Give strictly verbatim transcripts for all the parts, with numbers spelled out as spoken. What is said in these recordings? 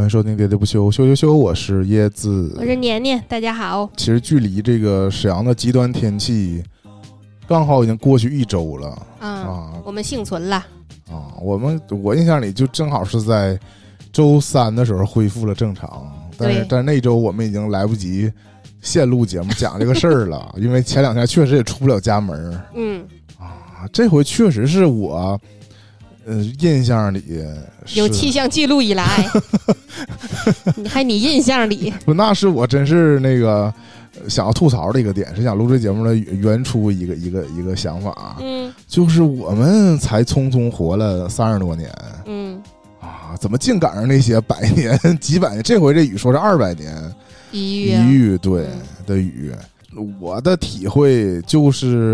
欢迎收听喋喋不休，休休休，我是椰子， 我是年年，大家好。 其实距离这个沈阳的极端天气刚好已经过去一周了、 嗯、 啊， 我们幸存了啊。我们我印象里就正好是在周三的时候恢复了正常，但是在那周我们已经来不及现录节目讲这个事儿了，因为前两天确实也出不了家门。 嗯啊，这回确实是我。呃，印象里有气象记录以来，你还你印象里不？那是我真是那个想要吐槽的一个点，是想录这节目的原初一个一个一个想法。 嗯， 就是我们才匆匆活了三十多年， 嗯啊，怎么净赶上那些百年、几百年？这回这雨说是二百年一遇、啊、 一遇对、嗯、的雨，我的体会就是。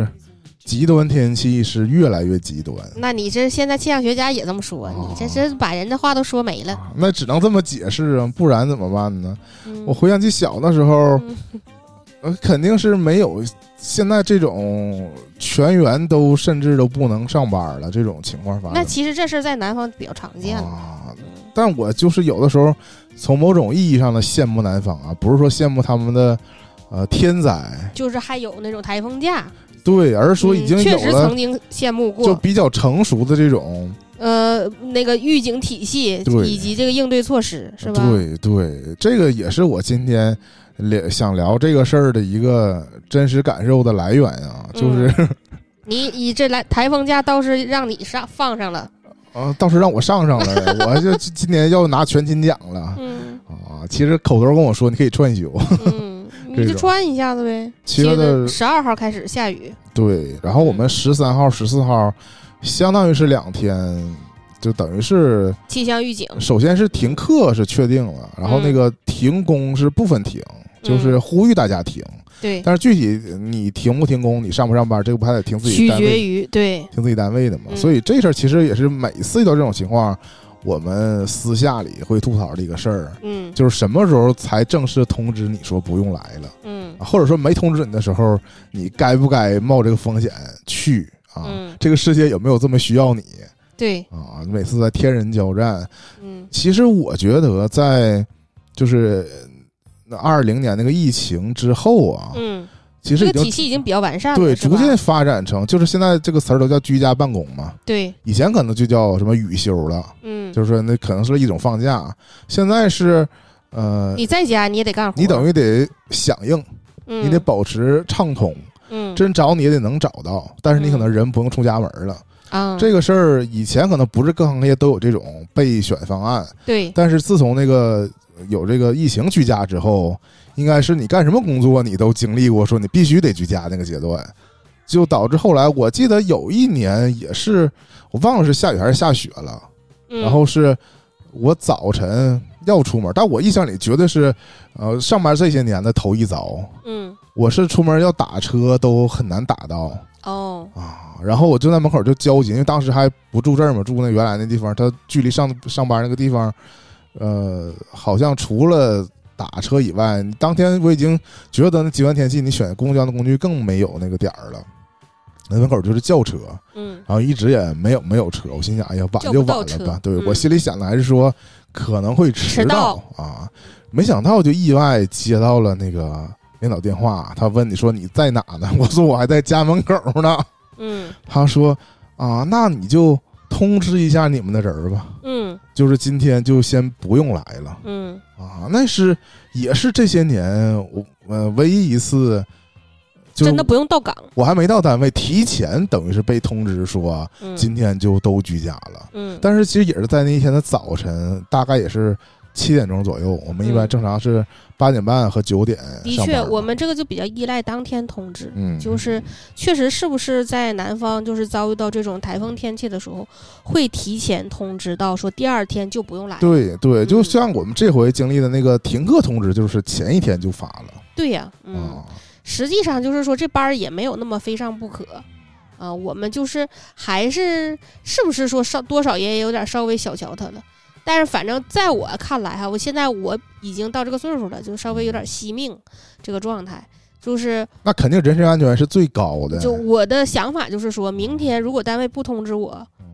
极端天气是越来越极端， 那你这现在气象学家也这么说，哦、你这是把人的话都说没了、 啊、那只能这么解释啊，不然怎么办呢、嗯、我回想起小的时候、嗯呃、肯定是没有现在这种全员都甚至都不能上班了这种情况发生。 那其实这事在南方比较常见啊， 但我就是有的时候从某种意义上的羡慕南方啊，不是说羡慕他们的呃天灾， 就是还有那种台风假。 对，而是说已经有了、 嗯、确实曾经羡慕过， 就比较成熟的这种呃那个预警体系以及这个应对措施，是吧？ 对对，这个也是我今天想聊这个事儿的一个真实感受的来源啊，就是、 嗯、你你这来台风假倒是让你上放上了啊，倒是让我上上了，我就今年要拿全勤奖了。 嗯啊，其实口头跟我说你可以串休。 嗯。你就穿一下子呗。 七月的十二号开始下雨， 对，然后我们十三号、十四号，相当于是两天，就等于是气象预警。 首先是停课是确定了，然后那个停工是部分停，嗯、就是呼吁大家停。 对， 但是具体你停不停工，你上不上班，这个不还得听自己单位， 取决于对听自己单位的嘛。 嗯、 所以这事儿其实也是每次遇到这种情况。我们私下里会吐槽的一个事儿， 嗯， 就是什么时候才正式通知你说不用来了， 嗯， 或者说没通知你的时候，你该不该冒这个风险去啊？ 嗯、这个世界有没有这么需要你？ 对啊，每次在天人交战， 嗯， 其实我觉得在就是那二零年那个疫情之后啊， 嗯。 其实已经这个体系已经比较完善了， 对，逐渐发展成就是现在这个词儿都叫居家办公嘛。 对， 以前可能就叫什么雨休了， 嗯， 就是说那可能是一种放假。现在是，呃， 你在家你也得干活， 你等于得响应， 嗯、 你得保持畅通， 嗯， 真找你也得能找到，但是你可能人不用出家门了。 啊、嗯， 这个事儿以前可能不是各行各业都有这种备选方案， 对， 但是自从那个有这个疫情居家之后。应该是你干什么工作你都经历过说你必须得居家那个阶段，就导致后来我记得有一年也是我忘了是下雨还是下雪了、 嗯、 然后是我早晨要出门，但我印象里绝对是呃上班这些年的头一遭， 嗯， 我是出门要打车都很难打到哦啊，然后我就在门口就焦急，因为当时还不住这儿嘛，住那原来那地方，它距离上上班那个地方呃好像除了打车以外，你当天我已经觉得那极端天气，你选公交的工具更没有那个点儿了。那门口就是叫车， 嗯， 然后一直也没有没有车。我心想，哎呀，晚就晚了吧。对、 嗯、 我心里想的还是说可能会迟到啊，没想到就意外接到了那个领导电话，他问你说你在哪呢？我说我还在家门口呢。 嗯， 他说啊，那你就通知一下你们的人吧。 嗯， 就是今天就先不用来了。 嗯啊，那是也是这些年我呃唯一一次， 真的不用到岗。 我还没到单位，提前等于是被通知说、 嗯、 今天就都居家了。 嗯， 但是其实也是在那一天的早晨，大概也是七点钟左右。我们一般正常是八点半和九点上班、 嗯。的确，我们这个就比较依赖当天通知。 嗯， 就是确实是不是在南方，就是遭遇到这种台风天气的时候，会提前通知到说第二天就不用来。 对对，就像我们这回经历的那个停课通知，就是前一天就发了。 对呀、啊，嗯、啊，实际上就是说这班也没有那么非上不可。啊，我们就是还是是不是说稍多少也有点稍微小瞧他了。但是反正在我看来哈，我现在我已经到这个岁数了，就稍微有点惜命这个状态，就是那肯定人身安全是最高的。 就我的想法就是说，明天如果单位不通知我，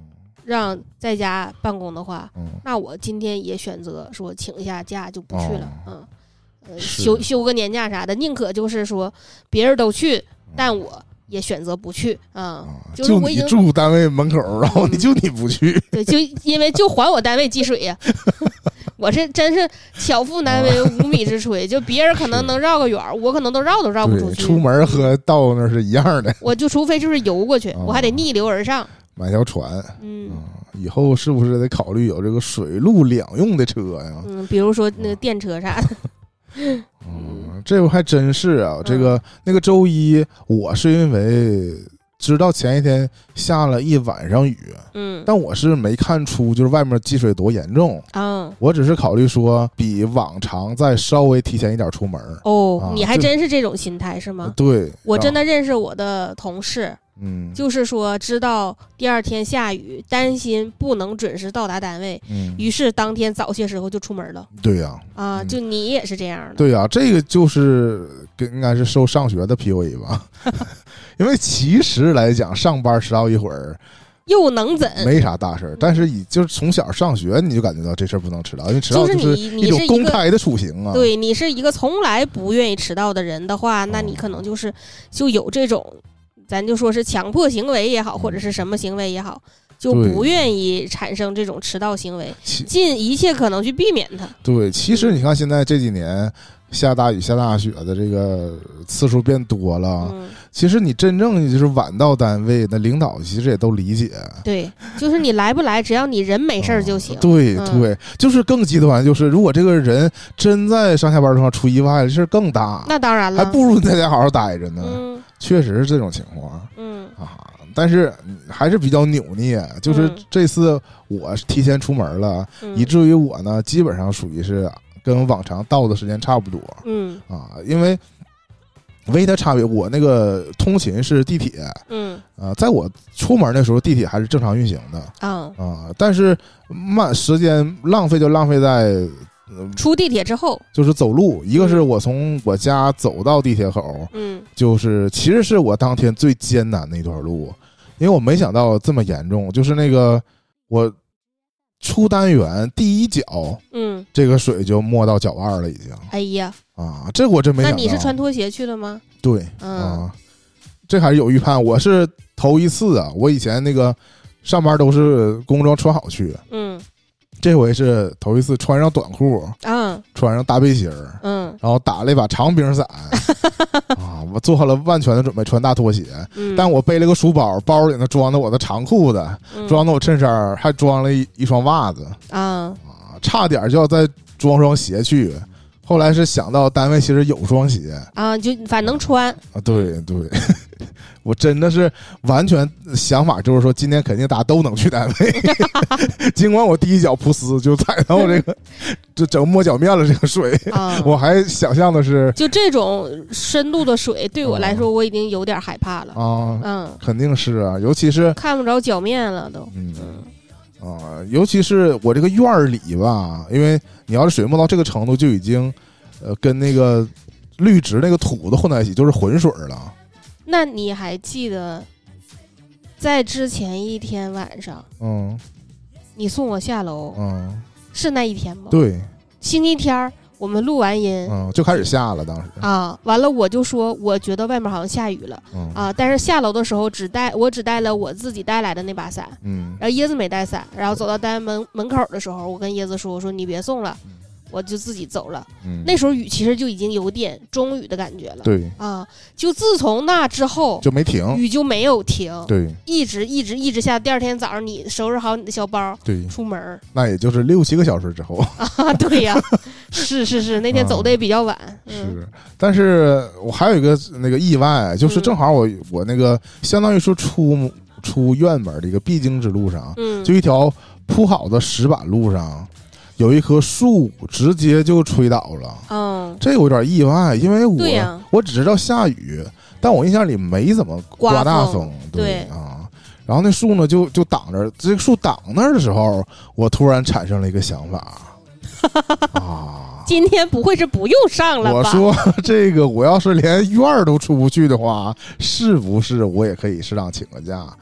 让在家办公的话， 嗯， 那我今天也选择说请一下假就不去了， 哦、 嗯，呃，休休个年假啥的，宁可就是说别人都去，但我也选择不去啊、嗯，就是我已经就你住单位门口，然后你就你不去， 对，就因为就还我单位积水呀。我是真是巧妇难为无米之炊，就别人可能能绕个远，我可能都绕都绕不出去。 出门和到那是一样的， 我就除非就是游过去， 哦、 我还得逆流而上买条船。 嗯、 啊，以后是不是得考虑有这个水陆两用的车呀？ 嗯，比如说那个电车啥的。 嗯，这个还真是啊。这个、嗯、那个周一，我是因为知道前一天下了一晚上雨， 嗯， 但我是没看出就是外面积水多严重， 嗯， 我只是考虑说比往常再稍微提前一点出门。 哦， 啊、 你还真是这种心态是吗？ 对， 我真的认识我的同事。 嗯， 就是说知道第二天下雨，担心不能准时到达单位， 嗯， 于是当天早些时候就出门了。 对呀、 啊，啊、嗯，就你也是这样的。 对呀、啊，这个就是应该是受上学的 P U A 吧，因为其实来讲，上班迟到一会儿又能怎？ 没啥大事儿，但是你就是从小上学你就感觉到这事儿不能迟到，因为迟到就是一种公开的出行啊。 对，你是一个从来不愿意迟到的人的话，那你可能就是就有这种。咱就说是强迫行为也好，或者是什么行为也好，就不愿意产生这种迟到行为，尽一切可能去避免它。 对，其实你看现在这几年下大雨下大雪的这个次数变多了，嗯、其实你真正就是晚到单位，那领导其实也都理解。 对，就是你来不来，只要你人没事儿就行。 哦、对、嗯、对，就是更极端，就是如果这个人真在上下班的时候出意外，这事儿更大。 那当然了， 还不如你在家好好待着呢。 嗯， 确实是这种情况。 嗯啊，但是还是比较扭捏，就是这次我提前出门了， 嗯、 以至于我呢基本上属于是跟往常到的时间差不多。 嗯啊，因为唯一的差别，我那个通勤是地铁。 嗯啊，在我出门的时候，地铁还是正常运行的。 啊啊，但是慢时间浪费就浪费在。 出地铁之后就是走路，一个是我从我家走到地铁口， 嗯， 就是其实是我当天最艰难的一段路，因为我没想到这么严重，就是那个我出单元第一脚， 嗯， 这个水就没到脚腕了已经。 哎呀， 啊，这我真没想到。 那你是穿拖鞋去的吗？ 对， 嗯、 啊，这还是有预判，我是头一次啊，我以前那个上班都是工装穿好去， 嗯。 这回是头一次穿上短裤， 嗯， 穿上大背心儿， 嗯， 然后打了一把长柄伞，啊，我做好了万全的准备，穿大拖鞋， 嗯， 但我背了个书包，包里呢装的我的长裤子， 嗯、 装的我衬衫，还装了一一双袜子， 啊， 啊，差点就要再装双鞋去，后来是想到单位其实有双鞋， 啊，就反正能穿， 啊，对对。我真的是完全想法就是说，今天肯定大家都能去单位，尽管我第一脚噗呲就踩到这个，就整摸脚面了这个水， 啊、 我还想象的是， 就这种深度的水对我来说，我已经有点害怕了啊， 嗯， 肯定是啊，尤其是看不着脚面了都， 嗯啊，尤其是我这个院里吧，因为你要是水没到这个程度，就已经呃跟那个绿植那个土都混在一起，就是浑水了。 那你还记得，在之前一天晚上， 嗯， 你送我下楼， 嗯， 是那一天吗？ 对， 星期天我们录完音， 嗯，就开始下了，当时啊，完了我就说，我觉得外面好像下雨了， 嗯、 啊，但是下楼的时候只带我只带了我自己带来的那把伞， 嗯， 然后椰子没带伞，然后走到单元门门口的时候，我跟椰子说，我说你别送了。我就自己走了、 嗯、 那时候雨其实就已经有点中雨的感觉了， 对啊，就自从那之后就没停， 雨就没有停， 对， 一直一直一直下。第二天早上你收拾好你的小包， 对， 出门， 那也就是六七个小时之后啊，对呀，是是是，那天走的也比较晚、啊嗯、是，但是我还有一个那个意外，就是正好我、嗯、我那个相当于说出出院门的一个必经之路上， 嗯， 就一条铺好的石板路上。有一棵树直接就吹倒了， 嗯， 这有点意外，因为我、 啊、 我只知道下雨，但我印象里没怎么刮大风， 对, 对啊。然后那树呢就就挡着，这个树挡那儿的时候，我突然产生了一个想法，啊， 今天不会是不用上了吧？ 我说这个，我要是连院儿都出不去的话，是不是我也可以适当请个假？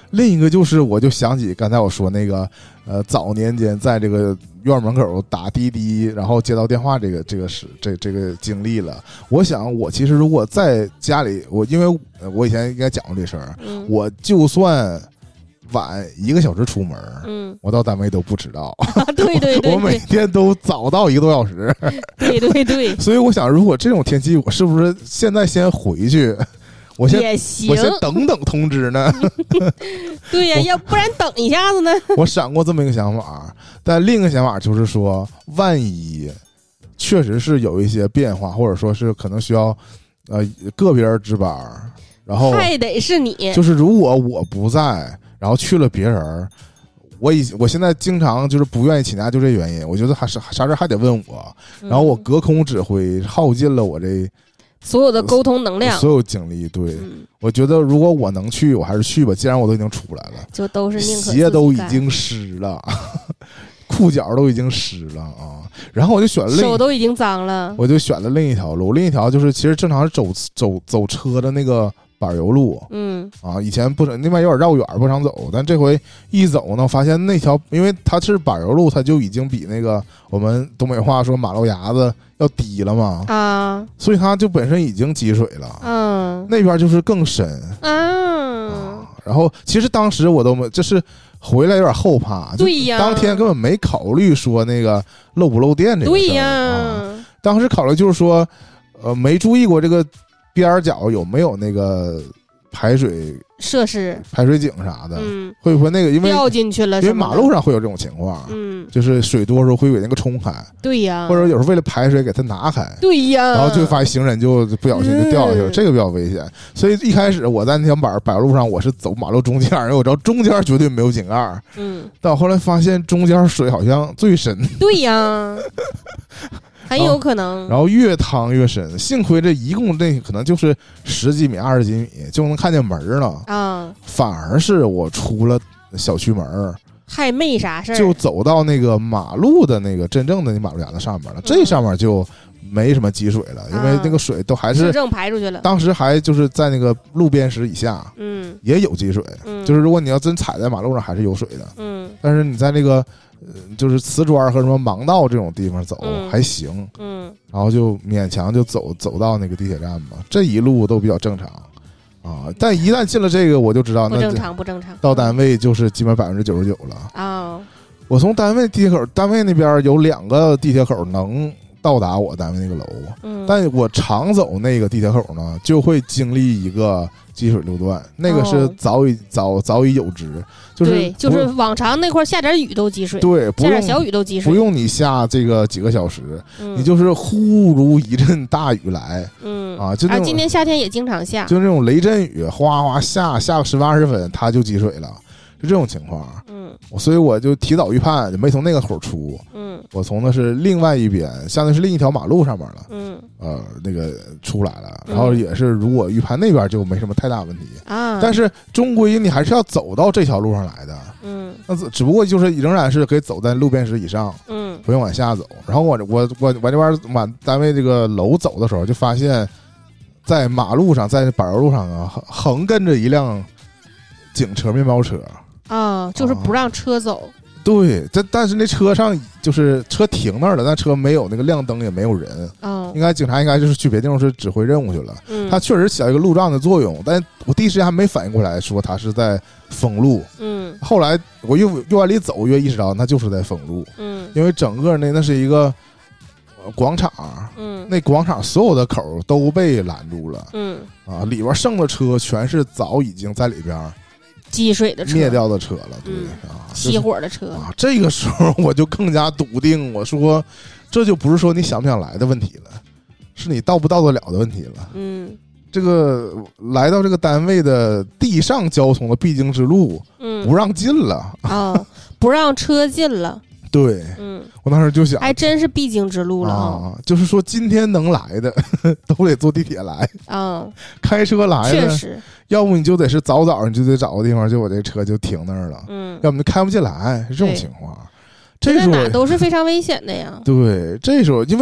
另一个就是我就想起刚才我说那个呃早年间在这个院门口打滴滴然后接到电话这个这个是这这个经历了。我想我其实如果在家里，我因为我以前应该讲过这事儿、嗯、我就算晚一个小时出门，嗯，我到单位都不迟到。 啊、对, 对, 对, 对， 我每天都早到一个多小时。 对对对， 所以我想，如果这种天气，我是不是现在先回去？我先也行， 我先等等通知呢。 对呀、啊，要不然等一下子呢？ 我闪过这么一个想法，但另一个想法就是说，万一确实是有一些变化，或者说是可能需要呃个别人值班，然后还得是你， 就是如果我不在。然后去了别人，我以我现在经常就是不愿意请假，就这原因。我觉得还是啥事还得问我，然后我隔空指挥，耗尽了我这所有的沟通能量， 所有精力。对、嗯，我觉得如果我能去，我还是去吧。既然我都已经出来了， 就都是宁可鞋都已经湿了，裤脚都已经湿了啊。然后我就选了另手都已经脏了， 我就选了另一条路。另一条就是其实正常走走走车的那个。柏油路， 嗯啊，以前不是那边有点绕远不常走，但这回一走呢，发现那条因为它是柏油路，它就已经比那个我们东北话说马路牙子要低了嘛， 啊， 所以它就本身已经积水了， 嗯， 那边就是更深， 嗯、 啊，然后其实当时我都没，就是回来有点后怕， 对呀， 当天根本没考虑说那个漏不漏电这个事儿， 对呀、 啊，当时考虑就是说，呃，没注意过这个。边角有没有那个排水设施、 排水井啥的？ 嗯， 会不会那个因为掉进去了？ 因为马路上会有这种情况， 嗯， 就是水多的时候会给那个冲开， 对呀， 或者有时候为了排水给它拿开， 对呀， 然后就发现行人就不小心就掉下去了，嗯、这个比较危险。所以一开始我在那条柏柏路上，我是走马路中间，因为我知道中间绝对没有井盖， 嗯， 但我后来发现中间水好像最深， 对呀。很有可能， 然后越趟越深，幸亏这一共这可能就是十几米、二十几米就能看见门了啊， 反而是我出了小区门， 还没啥事儿， 就走到那个马路的那个真正的那马路牙子上面了，嗯、这上面就没什么积水了，因为那个水都还是市政排出去了， 当时还就是在那个路边石以下， 嗯， 也有积水， 嗯， 就是如果你要真踩在马路上还是有水的， 嗯， 但是你在那个。呃，就是瓷砖和什么盲道这种地方走、 嗯、 还行， 嗯， 然后就勉强就走走到那个地铁站嘛，这一路都比较正常啊。但一旦进了这个，我就知道那不正常，不正常。 到单位就是基本百分之九十九了啊、哦。 我从单位地铁口，单位那边有两个地铁口能到达我单位那个楼， 嗯， 但我常走那个地铁口呢，就会经历一个积水路段，那个是早已、哦、早早已有之。就是对，就是往常那块下点雨都积水， 对， 下点小雨都积水， 不用你下这个几个小时， 嗯、 你就是忽如一阵大雨来， 嗯啊，就那种、 啊、今年夏天也经常下， 就那种雷阵雨，哗哗下下个十分二十分，它就积水了，就这种情况。 嗯， 所以我就提早预判，就没从那个口出， 嗯， 我从的是另外一边，相当于是另一条马路上面了， 嗯， 呃，那个出来了，然后也是如果预判那边就没什么太大问题啊， 但是终归你还是要走到这条路上来的。 嗯， 那只不过就是仍然是可以走在路边石以上， 嗯， 不用往下走。然后我我我往这边往单位这个楼走的时候，就发现，在马路上，在柏油路上啊，横跟着一辆警车、面包车啊，就是不让车走。 啊、对，这但是那车上就是车停那儿了，但车没有那个亮灯，也没有人。 哦， 应该警察应该就是去别地方是指挥任务去了。 嗯， 他确实起到一个路障的作用，但我第一时间还没反应过来，说他是在封路。 嗯， 后来我越越往里走，越意识到那就是在封路。 嗯， 因为整个那那是一个广场。 嗯， 那广场所有的口都被拦住了。 嗯， 啊，里边剩的车全是早已经在里边积水的车、 灭掉的车了。对、 嗯、 啊， 熄火的车啊。这个时候我就更加笃定，我说这就不是说你想不想来的问题了，是你到不到得了的问题了。 嗯， 这个来到这个单位的地上交通的必经之路， 嗯， 不让进了啊、哦，不让车进了。 对， 嗯， 我当时就想， 还真是必经之路了啊！就是说，今天能来的都得坐地铁来， 啊， 开车来的， 确实， 要不你就得是早早你就得找个地方，就我这车就停那儿了， 嗯， 要不你就开不进来，是这种情况。这时候哪都是非常危险的呀。 对，这时候因为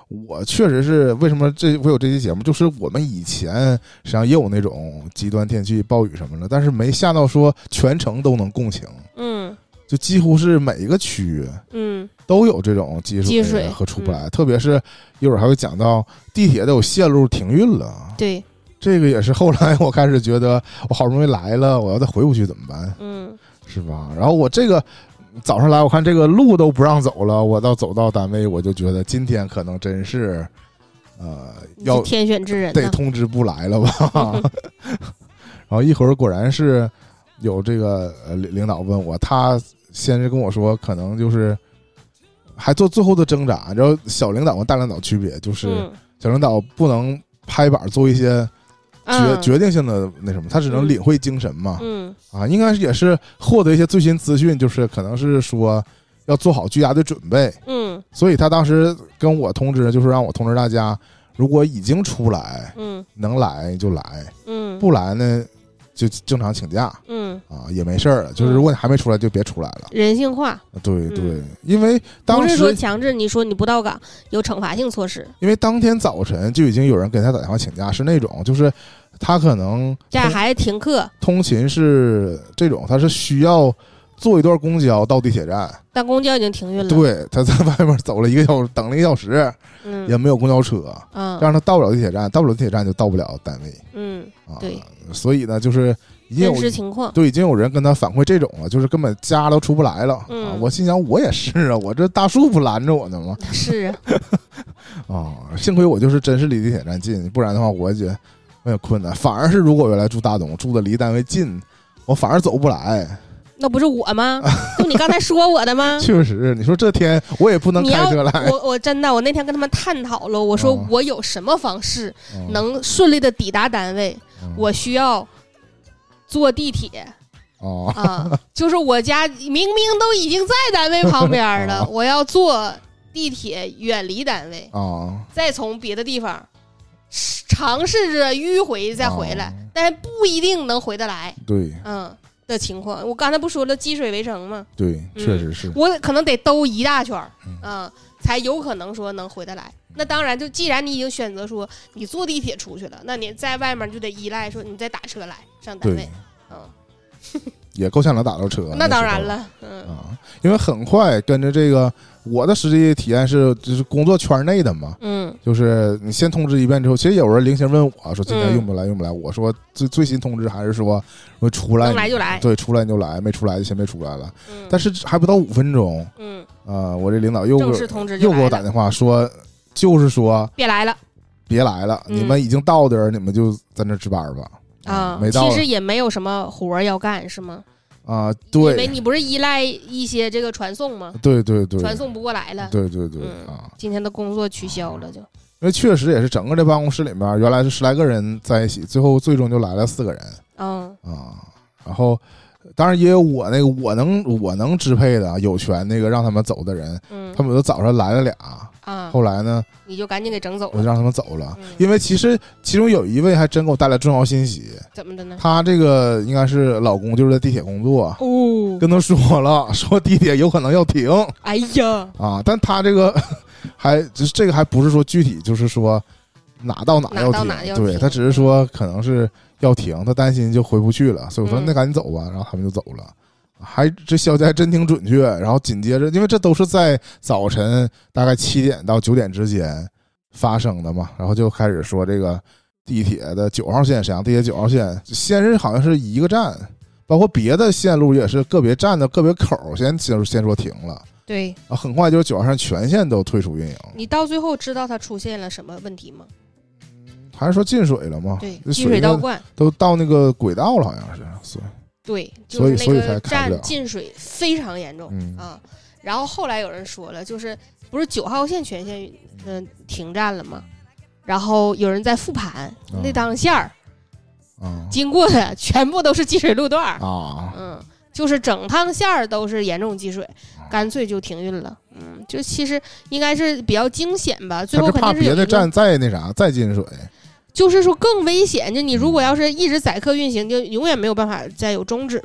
我确实是为什么这会有这期节目，就是我们以前实际上也有那种极端天气暴雨什么的，但是没下到说全程都能共情。 嗯， 就几乎是每一个区域嗯都有这种积积水和出不来、嗯、特别是一会儿还会讲到地铁都有线路停运了。 对， 这个也是后来我开始觉得我好不容易来了，我要再回不去怎么办？ 嗯， 是吧？然后我这个早上来，我看这个路都不让走了，我到走到单位，我就觉得今天可能真是，呃，要天选之人， 得通知不来了吧？然后一会儿果然是有这个呃领导问我，他先是跟我说，可能就是还做最后的挣扎。然后小领导跟大领导区别就是，小领导不能拍板做一些。决嗯、 决定性的那什么，他只能领会精神嘛。 嗯啊，应该也是获得一些最新资讯，就是可能是说要做好居家的准备。 嗯， 所以他当时跟我通知，就是让我通知大家，如果已经出来， 嗯， 能来就来， 嗯， 不来呢就正常请假。 嗯啊，也没事儿，就是如果你还没出来，就别出来了。 人性化。 对对， 嗯、 因为当时不是说强制你说你不到岗有惩罚性措施， 因为当天早晨就已经有人给他打电话请假，是那种就是。他可能家孩子停课， 通勤是这种，他是需要坐一段公交到地铁站， 但公交已经停运了。 对，他在外面走了一个小时，等了一个小时， 嗯， 也没有公交车， 嗯， 让他到不了地铁站，到不了地铁站就到不了单位， 嗯， 啊， 对， 所以呢，就是已经有真实情况， 对，已经有人跟他反馈这种了，就是根本家都出不来了。 嗯， 啊、我心想，我也是啊，我这大树不拦着我呢吗？ 是啊，啊，幸亏我就是真是离地铁站近，不然的话，我觉得。有点困难，反而是如果原来住大东，住的离单位近，我反而走不来。 那不是我吗？就你刚才说我的吗？ 确实，你说这天我也不能开车来。 我我真的，我那天跟他们探讨了，我说我有什么方式能顺利的抵达单位？嗯、我需要坐地铁。 哦啊，就是我家明明都已经在单位旁边了，我要坐地铁远离单位， 哦、 再从别的地方。尝试着迂回再回来、哦，但是不一定能回得来。 对， 嗯的情况，我刚才不说了积水围城吗？ 对，确实是。 嗯、我可能得兜一大圈，嗯，才有可能说能回得来。那当然，就既然你已经选择说你坐地铁出去了，那你在外面就得依赖说你再打车来上单位，嗯， 也够呛能打到车。 那当然了，嗯啊，因为很快跟着这个。我的实际体验是，就是工作圈内的嘛， 嗯， 就是你先通知一遍之后，其实有人零星问我说今天用不来用不来，我说最最新通知还是说我出来能来就来， 对，出来就来，没出来就先别出来了。嗯、但是还不到五分钟， 嗯， 呃，我这领导又正式通知又给我打电话说，就是说别来了， 别来了， 嗯、 你们已经到的人，你们就在那值班吧。 啊， 没到， 其实也没有什么活要干，是吗？ 啊，对， 因为你不是依赖一些这个传送吗？ 对对对， 传送不过来了。 对对对、 嗯、 啊， 今天的工作取消了就。因为确实也是整个这办公室里面原来是十来个人在一起，最后最终就来了四个人。 嗯啊，然后当然也有我那个我能我能支配的有权那个让他们走的人， 嗯， 他们都早上来了俩。 啊， 后来呢， 你就赶紧给整走了， 我就让他们走了、 嗯， 因为其实其中有一位还真给我带来重要信息。 怎么的呢？ 他这个应该是老公，就是在地铁工作， 哦， 跟他说了，说地铁有可能要停。 哎呀， 啊，但他这个还就是这个还不是说具体，就是说哪到哪要停， 哪要停对他只是说可能是要停，他担心就回不去了，所以我说、嗯、那赶紧走吧，然后他们就走了。还这消息还真挺准确，然后紧接着，因为这都是在早晨大概七点到九点之间发生的嘛，然后就开始说这个地铁的九号线，沈阳地铁九号线，先是好像是一个站，包括别的线路也是个别站的个别口先先先说停了， 对啊，很快就是九号线全线都退出运营。 你到最后知道它出现了什么问题吗？ 还是说进水了吗？ 对，积水倒灌都到那个轨道了，好像是，所以。 对，就是那个站进水非常严重、 嗯、 啊。然后后来有人说了，就是不是九号线全线嗯、呃、停站了吗？然后有人在复盘、嗯、那当线儿、嗯，经过的全部都是积水路段啊， 嗯，就是整趟线儿都是严重积水，干脆就停运了。嗯，就其实应该是比较惊险吧，最后肯定是有怕别的站再那啥再进水。 就是说更危险，就你如果要是一直载客运行，就永远没有办法再有终止嘛。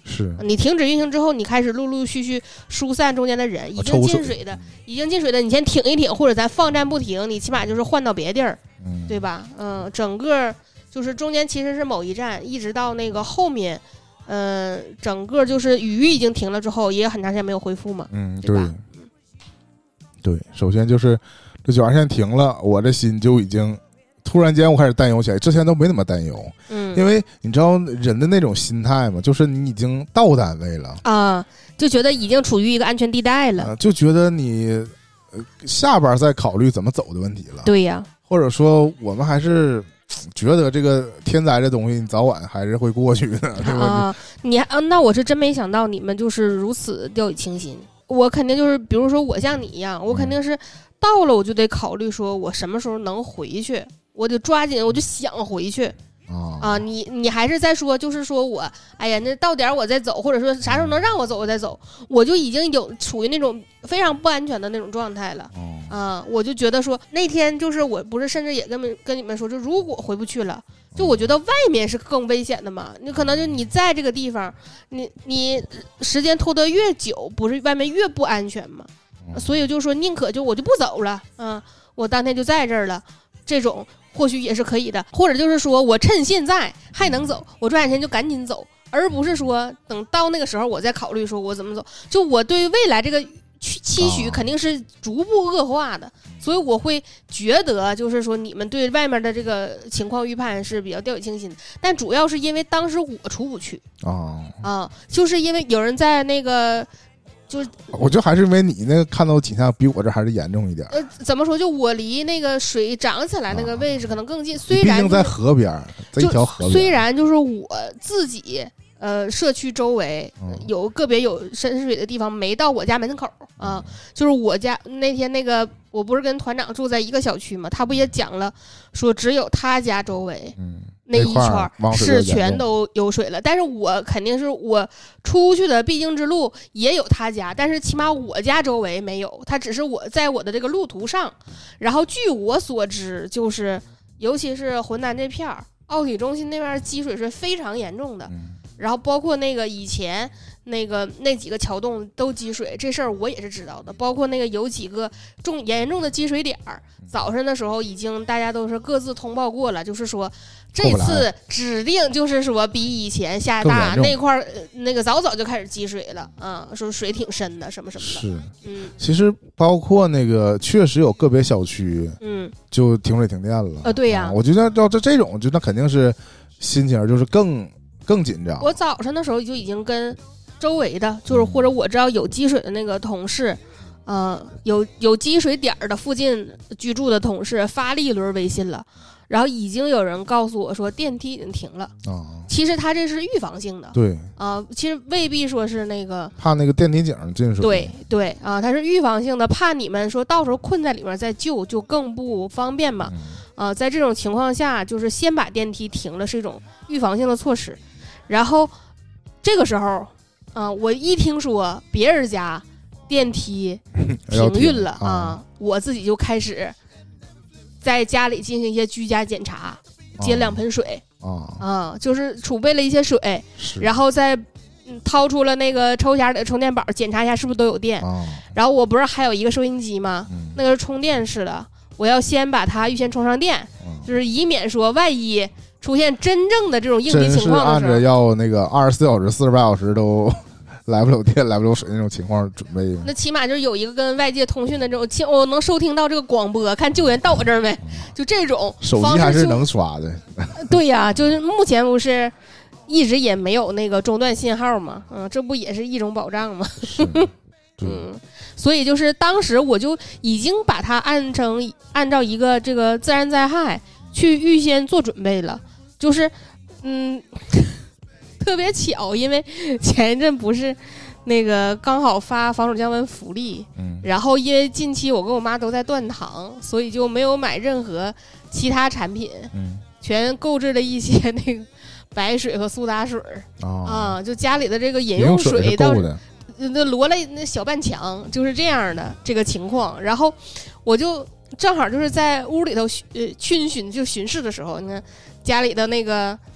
是你停止运行之后，你开始陆陆续续疏散中间的人，已经进水的， 嗯、 已经进水的，你先停一停，或者咱放站不停，你起码就是换到别地儿， 嗯， 对吧？嗯，整个就是中间其实是某一站，一直到那个后面，嗯、呃，整个就是雨已经停了之后，也很长时间没有恢复嘛， 嗯， 对吧？ 对，对，首先就是这九号线停了，我这心就已经。突然间我开始担忧起来，之前都没那么担忧， 嗯， 因为你知道人的那种心态嘛，就是你已经到单位了啊，就觉得已经处于一个安全地带了， 啊、就觉得你、呃、下班再考虑怎么走的问题了。 对呀， 或者说我们还是觉得这个天灾这东西早晚还是会过去的，对吧？ 啊，你啊，那我是真没想到你们就是如此掉以轻心。我肯定就是，比如说我像你一样，我肯定是到了我就得考虑说我什么时候能回去。我就抓紧，我就想回去啊！ 啊，你你还是在说，就是说我，哎呀，那到点我再走，或者说啥时候能让我走我再走，我就已经有处于那种非常不安全的那种状态了、 哦、 啊！我就觉得说那天就是我不是甚至也跟跟你们说，就如果回不去了，就我觉得外面是更危险的嘛。你可能就你在这个地方，你你时间拖得越久，不是外面越不安全嘛？所以就说宁可就我就不走了，啊，我当天就在这儿了，这种。或许也是可以的，或者就是说我趁现在还能走，我抓紧时间就赶紧走，而不是说等到那个时候我再考虑说我怎么走。就我对未来这个期许肯定是逐步恶化的，所以我会觉得就是说你们对外面的这个情况预判是比较掉以轻心的，但主要是因为当时我出不去啊啊，就是因为有人在那个。就是我觉得还是因为你那个看到景象比我这还是严重一点。 呃，怎么说？就我离那个水涨起来那个位置可能更近，啊、虽然、就是、 毕竟在河边，在一条河边。 虽然就是我自己呃社区周围、嗯、有个别有深水的地方没到我家门口啊，就是我家那天那个我不是跟团长住在一个小区嘛，他不也讲了说只有他家周围。嗯。那一圈是全都有水了，但是我肯定是我出去的必经之路也有他家，但是起码我家周围没有，他只是我在我的这个路途上。然后据我所知，就是尤其是浑南这片儿，奥体中心那边积水是非常严重的，然后包括那个以前那个那几个桥洞都积水，这事儿我也是知道的。包括那个有几个重严重的积水点儿，早上的时候已经大家都是各自通报过了，就是说这次指定就是说比以前下大那块儿那个早早就开始积水了啊，说水挺深的什么什么的。 是， 嗯， 其实包括那个确实有个别小区，嗯，就停水停电了。 呃，对呀、啊， 我觉得要这这种，就那肯定是心情就是更更紧张。 我早上的时候就已经跟周围的，就是或者我知道有积水的那个同事。呃，有有积水点的附近居住的同事发了一轮微信了，然后已经有人告诉我说电梯已经停了。啊，其实他这是预防性的。 对啊、呃，其实未必说是那个怕那个电梯井进水。 对对啊、呃，它是预防性的，怕你们说到时候困在里面再救就更不方便嘛。啊、嗯呃，在这种情况下，就是先把电梯停了是一种预防性的措施。然后这个时候，啊、呃，我一听说别人家电梯停运了啊，啊，我自己就开始在家里进行一些居家检查，接两盆水啊啊，就是储备了一些水，然后再掏出了那个抽匣里的充电宝，检查一下是不是都有电。啊、然后我不是还有一个收音机吗？嗯、那个是充电式的，我要先把它预先充上电，嗯、就是以免说万一出现真正的这种应急情况的时候， 真是按着要那个二十四小时、四十八小时都。来不了电来不了水那种情况准备， 那起码就是有一个跟外界通讯的这种，我能收听到这个广播，看救援到我这儿没，就这种手机还是能刷的。 对呀、啊，就是目前不是一直也没有那个中断信号嘛，嗯，这不也是一种保障吗？嗯，所以就是当时我就已经把它按成按照一个这个自然灾害去预先做准备了，就是嗯。特别巧，因为前一阵不是那个刚好发防暑降温福利，嗯，然后因为近期我跟我妈都在断糖，所以就没有买任何其他产品，嗯，全购置了一些那个白水和苏打水啊、啊，就家里的这个饮用水倒是那摞了那小半墙，就是这样的这个情况。然后我就正好就是在屋里头呃逡巡就巡视的时候，你看家里的那个。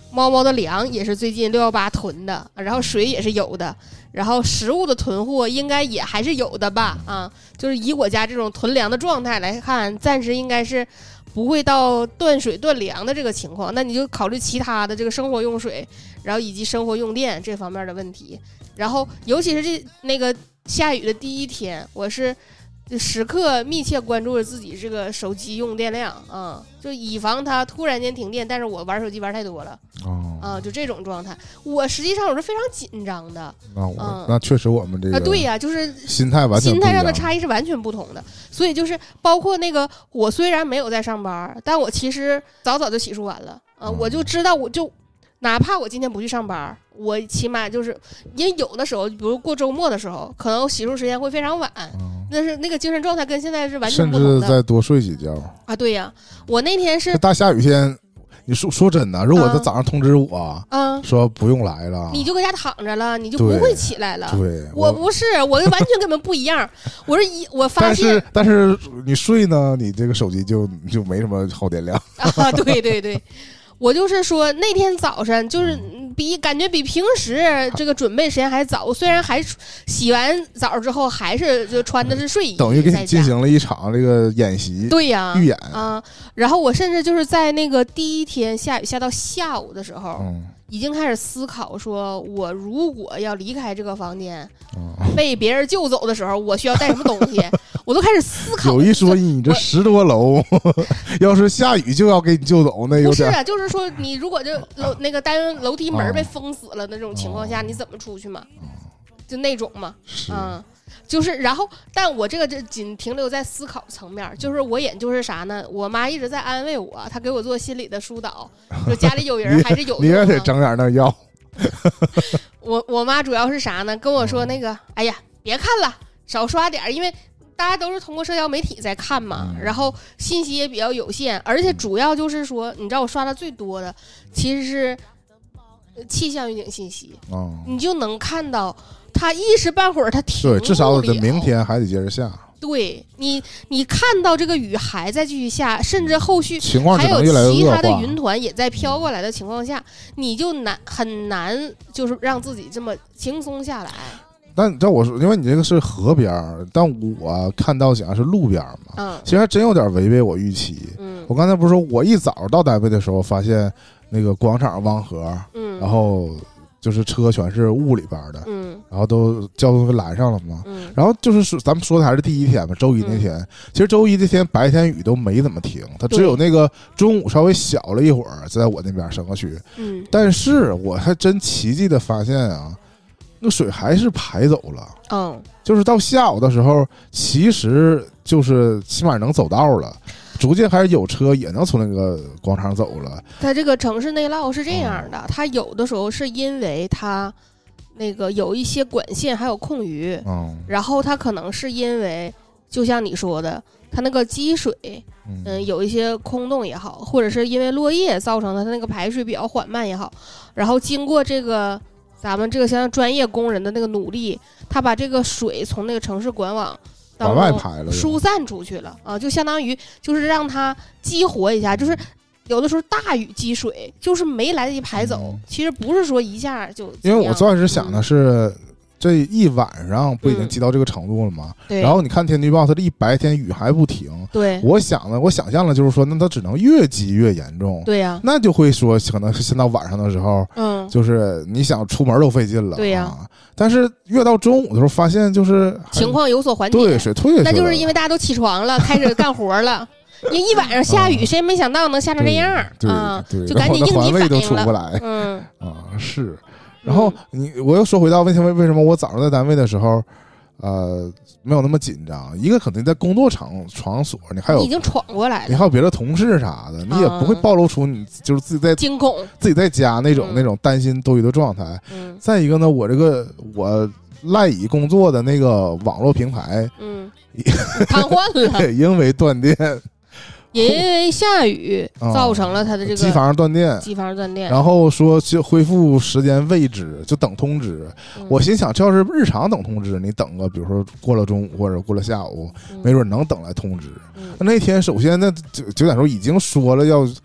猫猫的粮也是最近六幺八囤的，然后水也是有的，然后食物的囤货应该也还是有的吧？啊，就是以我家这种囤粮的状态来看，暂时应该是不会到断水断粮的这个情况。那你就考虑其他的这个生活用水，然后以及生活用电这方面的问题。然后尤其是这那个下雨的第一天，我是时刻密切关注着自己这个手机用电量啊、嗯，就以防它突然间停电，但是我玩手机玩太多了哦啊、嗯，就这种状态，我实际上我是非常紧张的。 那我、 嗯、 那确实我们这个啊，对呀、啊，就是心态完全心态上的差异是完全不同的。所以就是包括那个，我虽然没有在上班，但我其实早早就洗漱完了啊、嗯，我就知道我就。哪怕我今天不去上班，我起码就是因为有的时候比如过周末的时候可能洗漱时间会非常晚、嗯、但是那个精神状态跟现在是完全不同的， 甚至再多睡几觉啊。对呀，我那天是大下雨天，你说说真的，如果他早上通知我、嗯、说不用来了， 你就搁家躺着了，你就不会起来了。 对， 我不是，我完全跟你们不一样。我是一我发现但是但是你睡呢，你这个手机就就没什么耗电量啊。对对对，我就是说那天早上就是比感觉比平时这个准备时间还早，虽然还洗完澡之后还是就穿的是睡衣， 等于给你进行了一场这个演习。 对呀、 预演啊。然后我甚至就是在那个第一天下雨下到下午的时候、嗯、已经开始思考说我如果要离开这个房间、嗯、被别人救走的时候我需要带什么东西我都开始思考。 有一说一，你这十多楼要是下雨就要给你救走，那有点不是啊，就是说你如果就楼那个单元楼梯门被封死了那种情况下、哦、你怎么出去嘛、哦、就那种嘛嗯，就是然后但我这个就仅停留在思考层面，就是我也就是啥呢，我妈一直在安慰我，她给我做心理的疏导，就家里有人还是有你也得整点那药我我妈主要是啥呢，跟我说那个、嗯、哎呀别看了，少刷点，因为大家都是通过社交媒体在看嘛、嗯、然后信息也比较有限，而且主要就是说你知道我刷的最多的其实是气象预警信息、哦、你就能看到它一时半会儿它停不了， 对，至少的明天还得接着下。 对，你你看到这个雨还在继续下，甚至后续情况还有其他的云团也在飘过来的情况下、嗯、你就难很难就是让自己这么轻松下来。 但你知道我说，因为你这个是河边，但我看到讲是路边嘛，嗯，其实还真有点违背我预期。嗯，我刚才不是说我一早到单位的时候发现那个广场望河，嗯，然后就是车全是雾里边的，嗯，然后都交通给拦上了嘛，嗯，然后就是说咱们说的还是第一天嘛，周一那天、嗯，其实周一那天白天雨都没怎么停，它只有那个中午稍微小了一会儿，在我那边沈河区，嗯，但是我还真奇迹的发现啊。那水还是排走了，嗯，就是到下午的时候，其实就是起码能走道了，逐渐开始有车也能从那个广场走了。 它这个城市内涝是这样的，嗯、它有的时候是因为它那个有一些管线还有空余，嗯，然后它可能是因为就像你说的，它那个积水，嗯、呃，有一些空洞也好，或者是因为落叶造成的它那个排水比较缓慢也好，然后经过这个。咱们这个像专业工人的那个努力，他把这个水从那个城市管网往外排了， 疏散出去了啊，就相当于就是让它激活一下，就是有的时候大雨积水就是没来得及排走，嗯、其实不是说一下就。 因为我最开始想的是。嗯这一晚上不已经积到这个程度了吗？嗯、然后你看天气预报，它这一白天雨还不停。 对， 我想呢，我想象了，就是说，那它只能越积越严重。 对呀、啊， 那就会说，可能是先到晚上的时候，嗯，就是你想出门都费劲了。 对呀、 啊，但是越到中午的时候，发现就是情况有所缓解， 对，水退去了， 那就是因为大家都起床了，开始干活了。因为一晚上下雨，谁也没想到能下成这样啊！就赶紧应急反应了， 都出不来。 嗯啊，是。然后你，我又说回到为什么为什么我早上在单位的时候，呃，没有那么紧张。一个可能在工作场场所，你还有已经闯过来了， 你还有别的同事啥的，你也不会暴露出你就是自己在惊恐、 自己在家那种、嗯、那种担心多余的状态。嗯。再一个呢，我这个我赖以工作的那个网络平台， 嗯，瘫痪了， 因为断电。 也因为下雨造成了它的这个机房断电， 机房断电， 然后说就恢复时间未知，就等通知。嗯、我心想，这要是日常等通知，你等个，比如说过了中午或者过了下午，嗯、没准能等来通知。嗯、那天首先那九九点钟已经说了要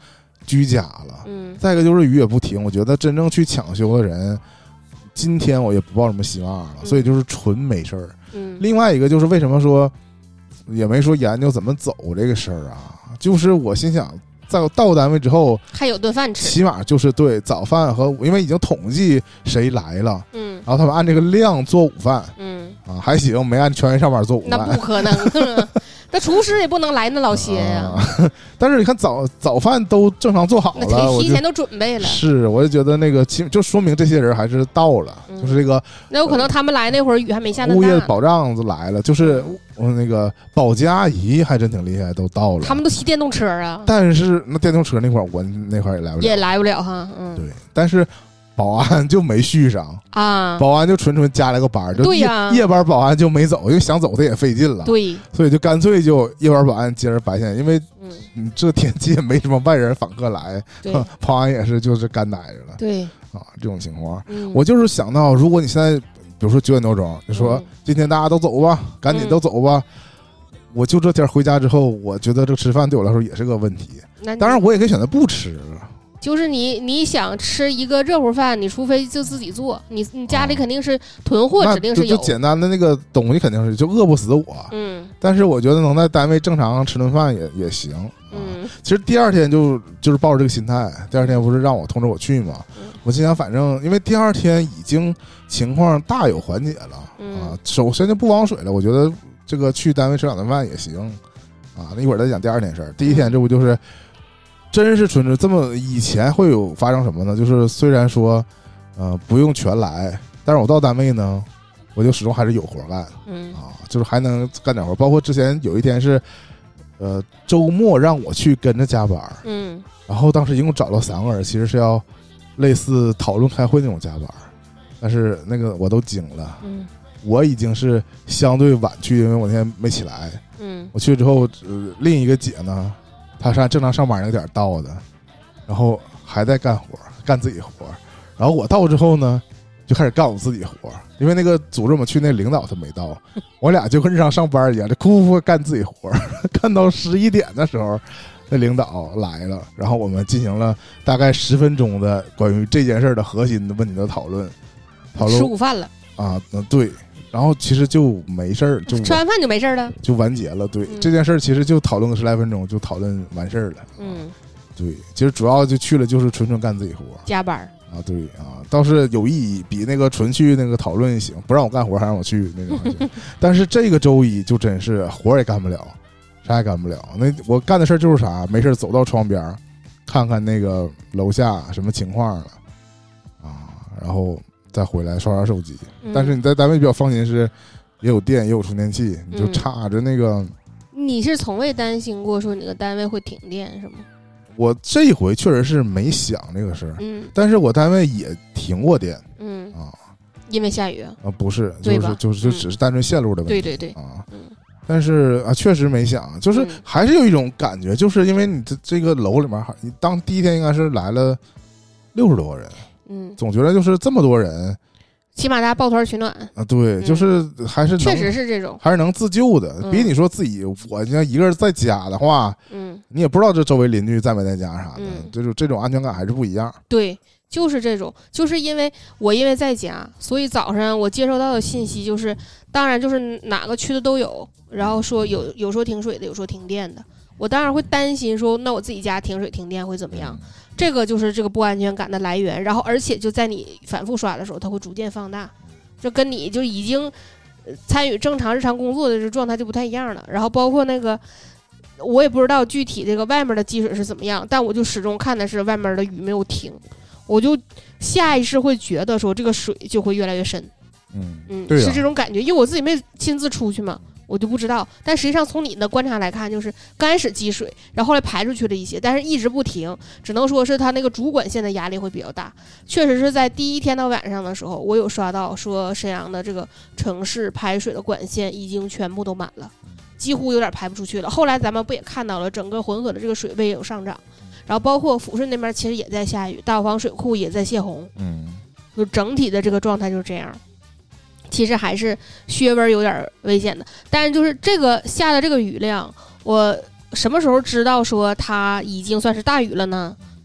居家了。 嗯， 再一个就是雨也不停，我觉得真正去抢修的人，今天我也不抱什么希望了， 嗯、 所以就是纯没事儿。 嗯， 另外一个就是为什么说也没说研究怎么走这个事儿啊，就是我心想。在到单位之后还有顿饭吃， 起码就是对早饭和因为已经统计谁来了， 嗯， 然后他们按这个量做午饭， 嗯啊还行，没按全员上班做午饭， 那不可能，那厨师也不能来那老些呀、啊啊。但是你看早早饭都正常做好了， 那提前都准备了， 是我就觉得那个就说明这些人还是到了，嗯、就是这个那有可能他们来那会儿雨还没下那大， 物业保障子来了，就是我那个保洁阿姨还真挺厉害，都到了， 他们都骑电动车啊， 但是那电动车那块儿我那块儿也来不了， 也来不了哈，嗯， 对，但是。保安就没续上啊， 保安就纯纯加了个班，就夜、 啊、 夜班保安就没走，因为想走他也费劲了， 对， 所以就干脆就夜班保安接着白天，因为嗯这天气也没什么外人访客来，保安也是就是干待着了， 对啊这种情况、 嗯， 我就是想到，如果你现在比如说九点多钟，就说、嗯、今天大家都走吧，赶紧都走吧。嗯、我就这天回家之后，我觉得这吃饭对我来说也是个问题。当然，我也可以选择不吃。 就是你你想吃一个热乎饭，你除非就自己做，你你家里肯定是囤货，指定是有。 就简单的那个东西肯定是就饿不死我。 嗯。 但是我觉得能在单位正常吃顿饭也也行。 嗯。 啊、其实第二天就就是抱着这个心态，第二天不是让我通知我去嘛？嗯、我心想，反正因为第二天已经情况大有缓解了、 嗯、 啊，首先就不汪水了。我觉得这个去单位吃两顿饭也行啊。那一会儿再讲第二天事儿。第一天这不就是。嗯真是纯纯这么以前会有发生什么呢？就是虽然说，呃，不用全来，但是我到单位呢，我就始终还是有活干， 嗯啊，就是还能干点活。包括之前有一天是，呃，周末让我去跟着加班， 嗯， 然后当时一共找了三个人，其实是要类似讨论开会那种加班，但是那个我都惊了， 嗯， 我已经是相对晚去，因为我那天没起来， 嗯， 我去之后，呃，另一个姐呢。他是按正常上班那个点到的，然后还在干活，干自己活。然后我到之后呢，就开始干我自己活，因为那个组织我们去那领导他没到，我俩就跟日常上班一样，这哭哭干自己活，干到十一点的时候，那领导来了，然后我们进行了大概十分钟的关于这件事的核心的问题的讨论。讨论吃午饭了啊，嗯，对。然后其实就没事儿，就吃完饭就没事儿了， 就完结了。对、 嗯、 这件事儿，其实就讨论个十来分钟，就讨论完事儿了。 嗯， 对，其实主要就去了，就是纯纯干自己活， 加班啊。对啊，倒是有意义，比那个纯去那个讨论行，不让我干活还让我去那种。但是这个周一就真是活也干不了，啥也干不了。那我干的事儿就是啥，没事走到窗边看看那个楼下什么情况了啊，然后。再回来刷刷手机、嗯，但是你在单位比较放心，是也有电也有充电器，你就插着那个、嗯。 你是从未担心过说你的单位会停电是吗？ 我这一回确实是没想这个事儿， 嗯， 但是我单位也停过电， 嗯啊， 因为下雨啊？ 啊不是，就是就是就只是单纯线路的问题， 对对对啊， 嗯。 但是啊，确实没想，就是还是有一种感觉，就是因为你这这个楼里面，你当第一天应该是来了六十多个人。 嗯， 总觉得就是这么多人， 起码大家抱团取暖啊，对，嗯、就是还是确实是这种， 还是能自救的。 嗯、 比你说自己，我要一个人在家的话， 嗯， 你也不知道这周围邻居在没在家啥的， 嗯、 就是这种安全感还是不一样。 对，就是这种，就是因为我因为在家，所以早上我接收到的信息就是，当然就是哪个区的都有，然后说有有说停水的，有说停电的，我当然会担心说，那我自己家停水停电会怎么样？嗯这个就是这个不安全感的来源，然后而且就在你反复刷的时候，它会逐渐放大，这跟你就已经参与正常日常工作的这个状态就不太一样了。然后包括那个，我也不知道具体这个外面的积水是怎么样，但我就始终看的是外面的雨没有停，我就下意识会觉得说这个水就会越来越深， 嗯嗯， 对啊、 是这种感觉，因为我自己没亲自出去嘛。我就不知道，但实际上从你的观察来看，就是刚开始积水，然后后来排出去了一些，但是一直不停，只能说是它那个主管线的压力会比较大。确实是在第一天到晚上的时候，我有刷到说沈阳的这个城市排水的管线已经全部都满了，几乎有点排不出去了。后来咱们不也看到了整个浑河的这个水位也有上涨，然后包括抚顺那边其实也在下雨，大黄水库也在泄洪， 嗯， 就整体的这个状态就是这样。其实还是薛文有点危险的，但是就是这个下的这个雨量，我什么时候知道说它已经算是大雨了呢？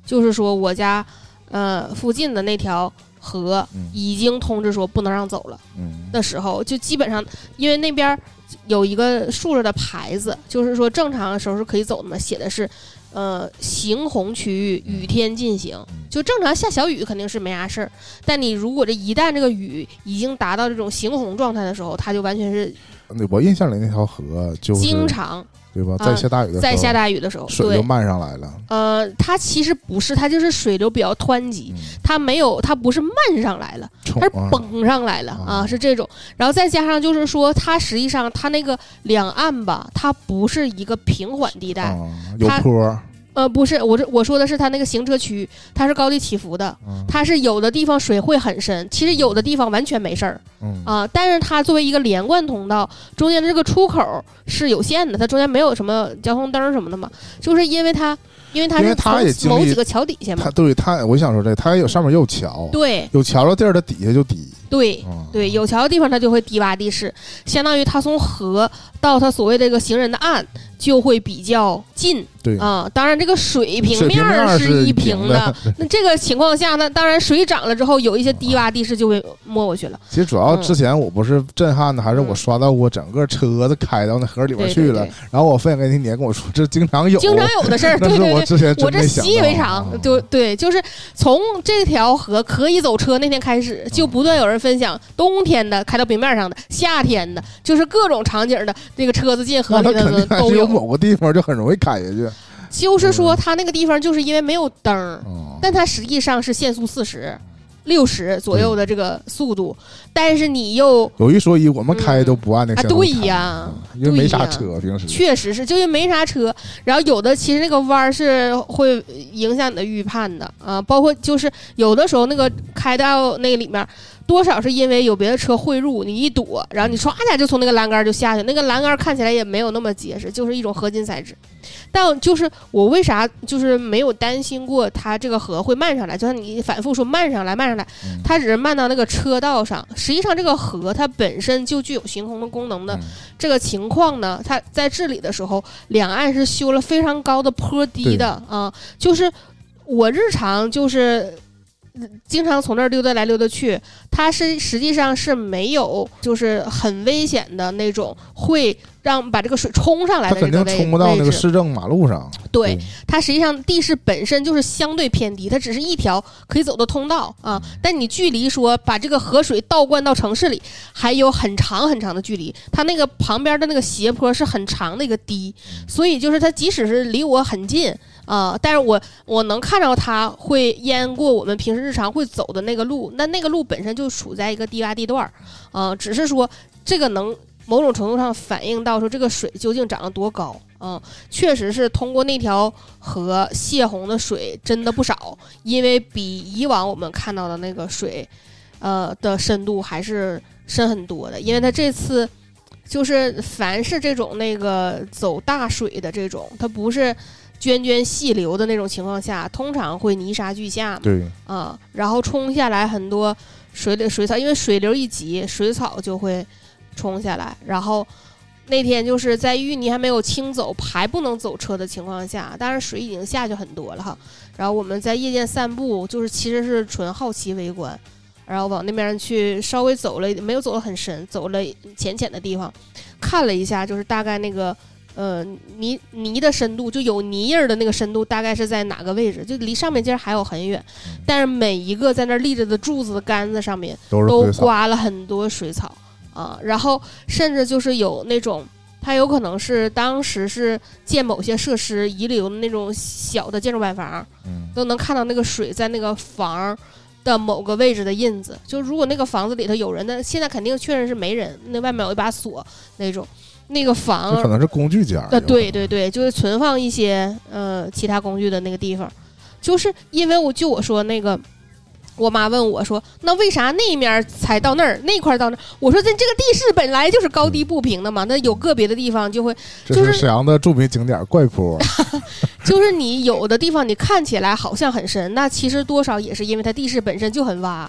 就是说我家呃附近的那条河已经通知说不能让走了的时候，就基本上因为那边有一个竖着的牌子，就是说正常的时候是可以走的嘛，写的是呃行洪区域雨天进行，就正常下小雨肯定是没啥事儿，但你如果这一旦这个雨已经达到这种行洪状态的时候，它就完全是我印象里那条河就是经常对吧？在下大雨的时候， 在下大雨的时候， 水就漫上来了。 呃，它其实不是，它就是水流比较湍急，嗯、它没有，它不是漫上来了，它是蹦上来了 啊, 啊，是这种。然后再加上就是说，它实际上它那个两岸吧，它不是一个平缓地带， 啊、有坡。 呃，不是，我这我说的是它那个行车区，它是高低起伏的，嗯、它是有的地方水会很深，其实有的地方完全没事儿，嗯啊，但是它作为一个连贯通道，中间的这个出口是有限的，它中间没有什么交通灯什么的嘛，就是因为它。因为它是从某几个桥底下嘛， 它对它，我想说这，它有上面也有桥， 对， 有桥的地儿，它底下就低， 对、嗯、对，有桥的地方它就会低洼地势，相当于它从河到它所谓的这个行人的岸就会比较近， 对啊、呃，当然这个水平面是一平的，那这个情况下呢，当然水涨了之后，有一些低洼地势就会没过去了。 其实主要之前我不是震撼的，嗯、还是我刷到过整个车子开到那河里边去了，对对对，然后我分享给你，你也跟我说这经常有， 经常有的事儿，对对对。 我之前我这习以为常，就对，就是从这条河可以走车那天开始，就不断有人分享冬天的开到冰面上的，夏天的，就是各种场景的这个车子进河里的都有。 某个地方就很容易开下去， 就是说它那个地方就是因为没有灯，嗯、但它实际上是限速四十。六十左右的这个速度，但是你又有一说一，我们开都不按那个、 嗯、啊，对呀、 嗯，因为没啥车，平时确实是，就因为没啥车，然后有的其实那个弯是会影响你的预判的啊，包括就是有的时候那个开到那个里面。多少是因为有别的车汇入，你一躲，然后你唰一下就从那个栏杆就下去，那个栏杆看起来也没有那么结实，就是一种合金材质。但就是我为啥就是没有担心过它这个河会漫上来，就像你反复说漫上来漫上来，它只是漫到那个车道上，实际上这个河它本身就具有行洪的功能的这个情况呢，它在治理的时候两岸是修了非常高的坡堤的啊，就是我日常就是经常从这儿溜达来溜达去，它是实际上是没有就是很危险的那种会让把这个水冲上来的， 它肯定冲不到那个市政马路上。 对，它实际上地势本身就是相对偏低，它只是一条可以走的通道啊。但你距离说把这个河水倒灌到城市里，还有很长很长的距离。它那个旁边的那个斜坡是很长的一个堤，所以就是它即使是离我很近。啊、呃！但是我我能看到它会淹过我们平时日常会走的那个路，那那个路本身就处在一个低洼地段儿，啊、呃，只是说这个能某种程度上反映到说这个水究竟涨得多高，嗯、呃，确实是通过那条河泄洪的水真的不少，因为比以往我们看到的那个水，呃的深度还是深很多的，因为它这次就是凡是这种那个走大水的这种，它不是。涓涓细流的那种情况下，通常会泥沙俱下嘛， 对啊、呃，然后冲下来很多水里水草，因为水流一急，水草就会冲下来。然后那天就是在淤泥还没有清走，还不能走车的情况下，当然水已经下去很多了哈。然后我们在夜间散步，就是其实是纯好奇围观，然后往那边去稍微走了，没有走得很深，走了浅浅的地方，看了一下，就是大概那个。呃，泥泥的深度就有泥印儿的那个深度，大概是在哪个位置？就离上面尖还有很远，但是每一个在那立着的柱子的杆子上面都刮了很多水草啊、呃，然后甚至就是有那种，它有可能是当时是建某些设施遗留的那种小的建筑板房，都能看到那个水在那个房的某个位置的印子。就如果那个房子里头有人，那现在肯定确认是没人，那外面有一把锁那种。那个房可能是工具间， 呃，对对对，就是存放一些呃其他工具的那个地方，就是因为我就我说那个，我妈问我说，那为啥那面才到那儿，那块到那儿？我说这这个地势本来就是高低不平的嘛，那有个别的地方就会，就是这是沈阳的著名景点怪坡， 就是你有的地方你看起来好像很深，那其实多少也是因为它地势本身就很洼。嗯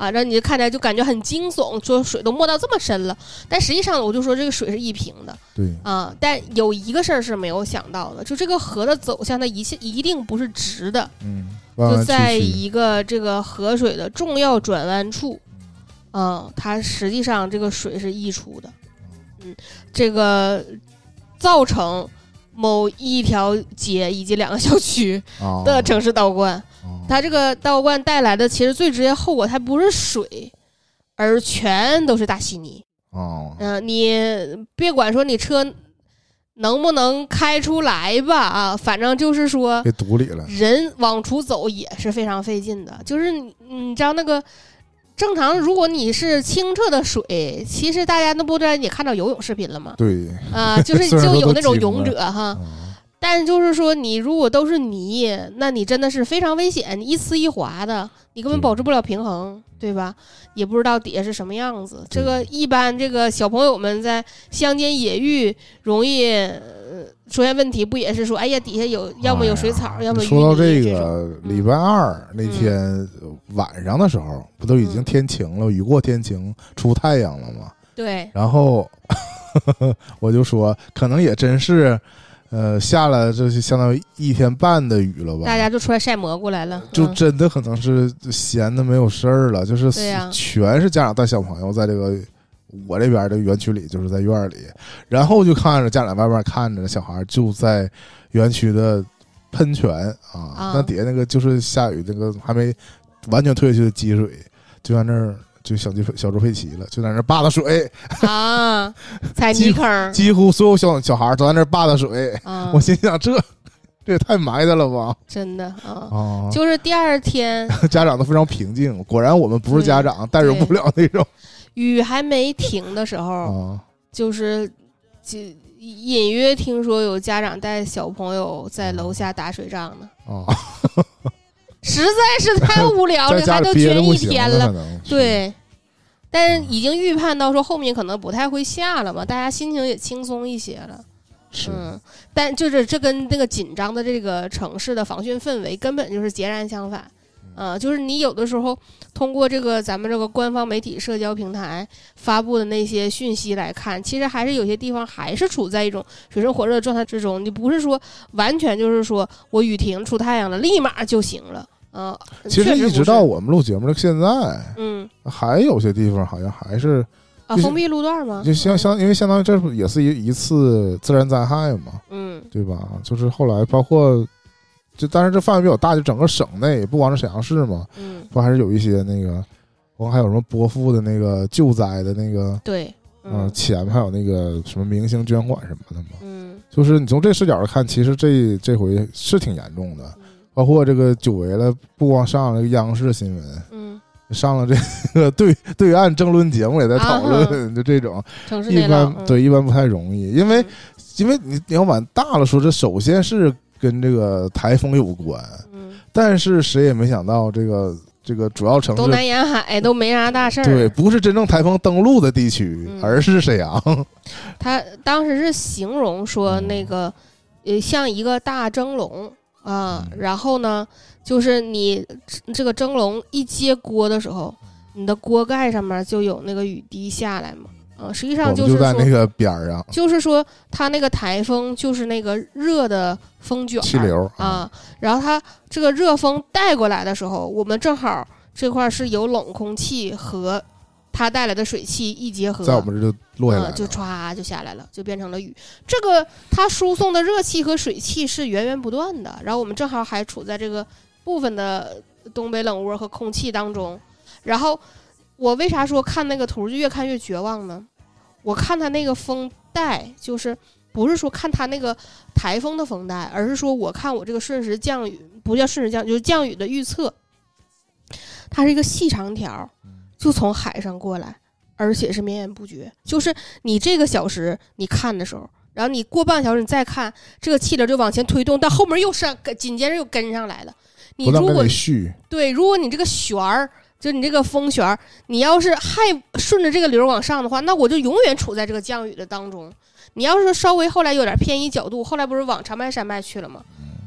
啊，让你看起来就感觉很惊悚，说水都没到这么深了。但实际上，我就说这个水是一平的， 对啊。但有一个事儿是没有想到的，就这个河的走向，它一切一定不是直的， 嗯， 就在一个这个河水的重要转弯处，啊，它实际上这个水是溢出的，嗯，这个造成某一条街以及两个小区的城市倒灌。哦，它这个倒灌带来的其实最直接后果，它不是水，而全都是大稀泥。 哦， 嗯、呃，你别管说你车能不能开出来吧，啊，反正就是说， 给堵里了， 人往出走也是非常费劲的。就是你，你知道那个正常，如果你是清澈的水，其实大家那不然也看到游泳视频了吗？ 对， 啊、呃，就是就有那种勇者哈。但就是说，你如果都是泥，那你真的是非常危险，你一呲一滑的，你根本保持不了平衡，对吧？也不知道底下是什么样子。这个一般这个小朋友们在乡间野浴容易、呃、出现问题，不也是说，哎呀，底下有要么有水草， 哎、 要么说到这个礼拜二那天晚上的时候，嗯、不都已经天晴了，雨过天晴，出太阳了吗？ 对。 然后呵呵我就说，可能也真是。呃，下了这是相当于一天半的雨了吧？ 大家就出来晒蘑菇来了， 就真的可能是闲的没有事儿了，嗯、就是全是家长带小朋友在这个我这边的园区里，就是在院里，然后就看着家长外边看着小孩就在园区的喷泉啊，啊那底下那个就是下雨那个还没完全退下去的积水，就在那儿。就小鸡小猪佩奇了，就在那扒拉水啊，踩泥坑， 几乎所有小小孩都在那扒拉水。啊、我心想这这也太埋汰了吧！ 真的啊，啊就是第二天家长都非常平静，果然我们不是家长，代入不了那种。 雨还没停的时候，啊、就是就隐约听说有家长带小朋友在楼下打水仗呢。啊。实在是太无聊了，还都捐一天了，对。但是已经预判到说后面可能不太会下了嘛，大家心情也轻松一些了。 是， 嗯，但就是这跟那个紧张的这个城市的防汛氛围根本就是截然相反。啊、呃，就是你有的时候通过这个咱们这个官方媒体社交平台发布的那些讯息来看，其实还是有些地方还是处在一种水深火热的状态之中。你不是说完全就是说我雨停出太阳了立马就行了。啊、呃， 其实一直到我们录节目的现在， 嗯， 还有些地方好像还是啊封闭路段吗？ 就相相因为相当于这也是一一次自然灾害嘛， 嗯， 对吧？就是后来包括就但是这范围比较大，就整个省内不光是沈阳市嘛， 嗯， 不还是有一些那个，包括还有什么拨付的那个救灾的那个， 对， 嗯、呃，钱还有那个什么明星捐款什么的嘛， 嗯，就是你从这视角来看，其实这这回是挺严重的。包括这个久违了，不光上了央视新闻， 嗯， 上了这个对对岸争论节目也在讨论，啊、就这种一般、嗯、对一般不太容易，因为、嗯、因为你你要往大了说，这首先是跟这个台风有关， 嗯， 但是谁也没想到这个这个主要城市东南沿海都没啥大事儿， 对，不是真正台风登陆的地区，嗯、而是沈阳。 他当时是形容说那个、嗯、呃像一个大蒸笼。啊，然后呢，就是你这个蒸笼一接锅的时候，你的锅盖上面就有那个雨滴下来嘛。啊，实际上就是说就在那个边上， 就是说它那个台风就是那个热的风卷气流啊，然后它这个热风带过来的时候，我们正好这块是有冷空气和它带来的水汽一结合， 在我们这就落下来了、 嗯，就歘就下来了，就变成了雨。这个它输送的热气和水汽是源源不断的，然后我们正好还处在这个部分的东北冷窝和空气当中。然后我为啥说看那个图就越看越绝望呢？我看它那个风带，就是不是说看它那个台风的风带，而是说我看我这个瞬时降雨，不叫瞬时降，就是降雨的预测，它是一个细长条。就从海上过来，而且是绵延不绝。就是你这个小时你看的时候，然后你过半小时你再看，这个气流就往前推动，但后面又上，紧接着又跟上来了。你如果对，如果你这个旋儿，就你这个风旋儿，你要是还顺着这个流往上的话，那我就永远处在这个降雨的当中。你要是稍微后来有点偏移角度，后来不是往长白山脉去了吗？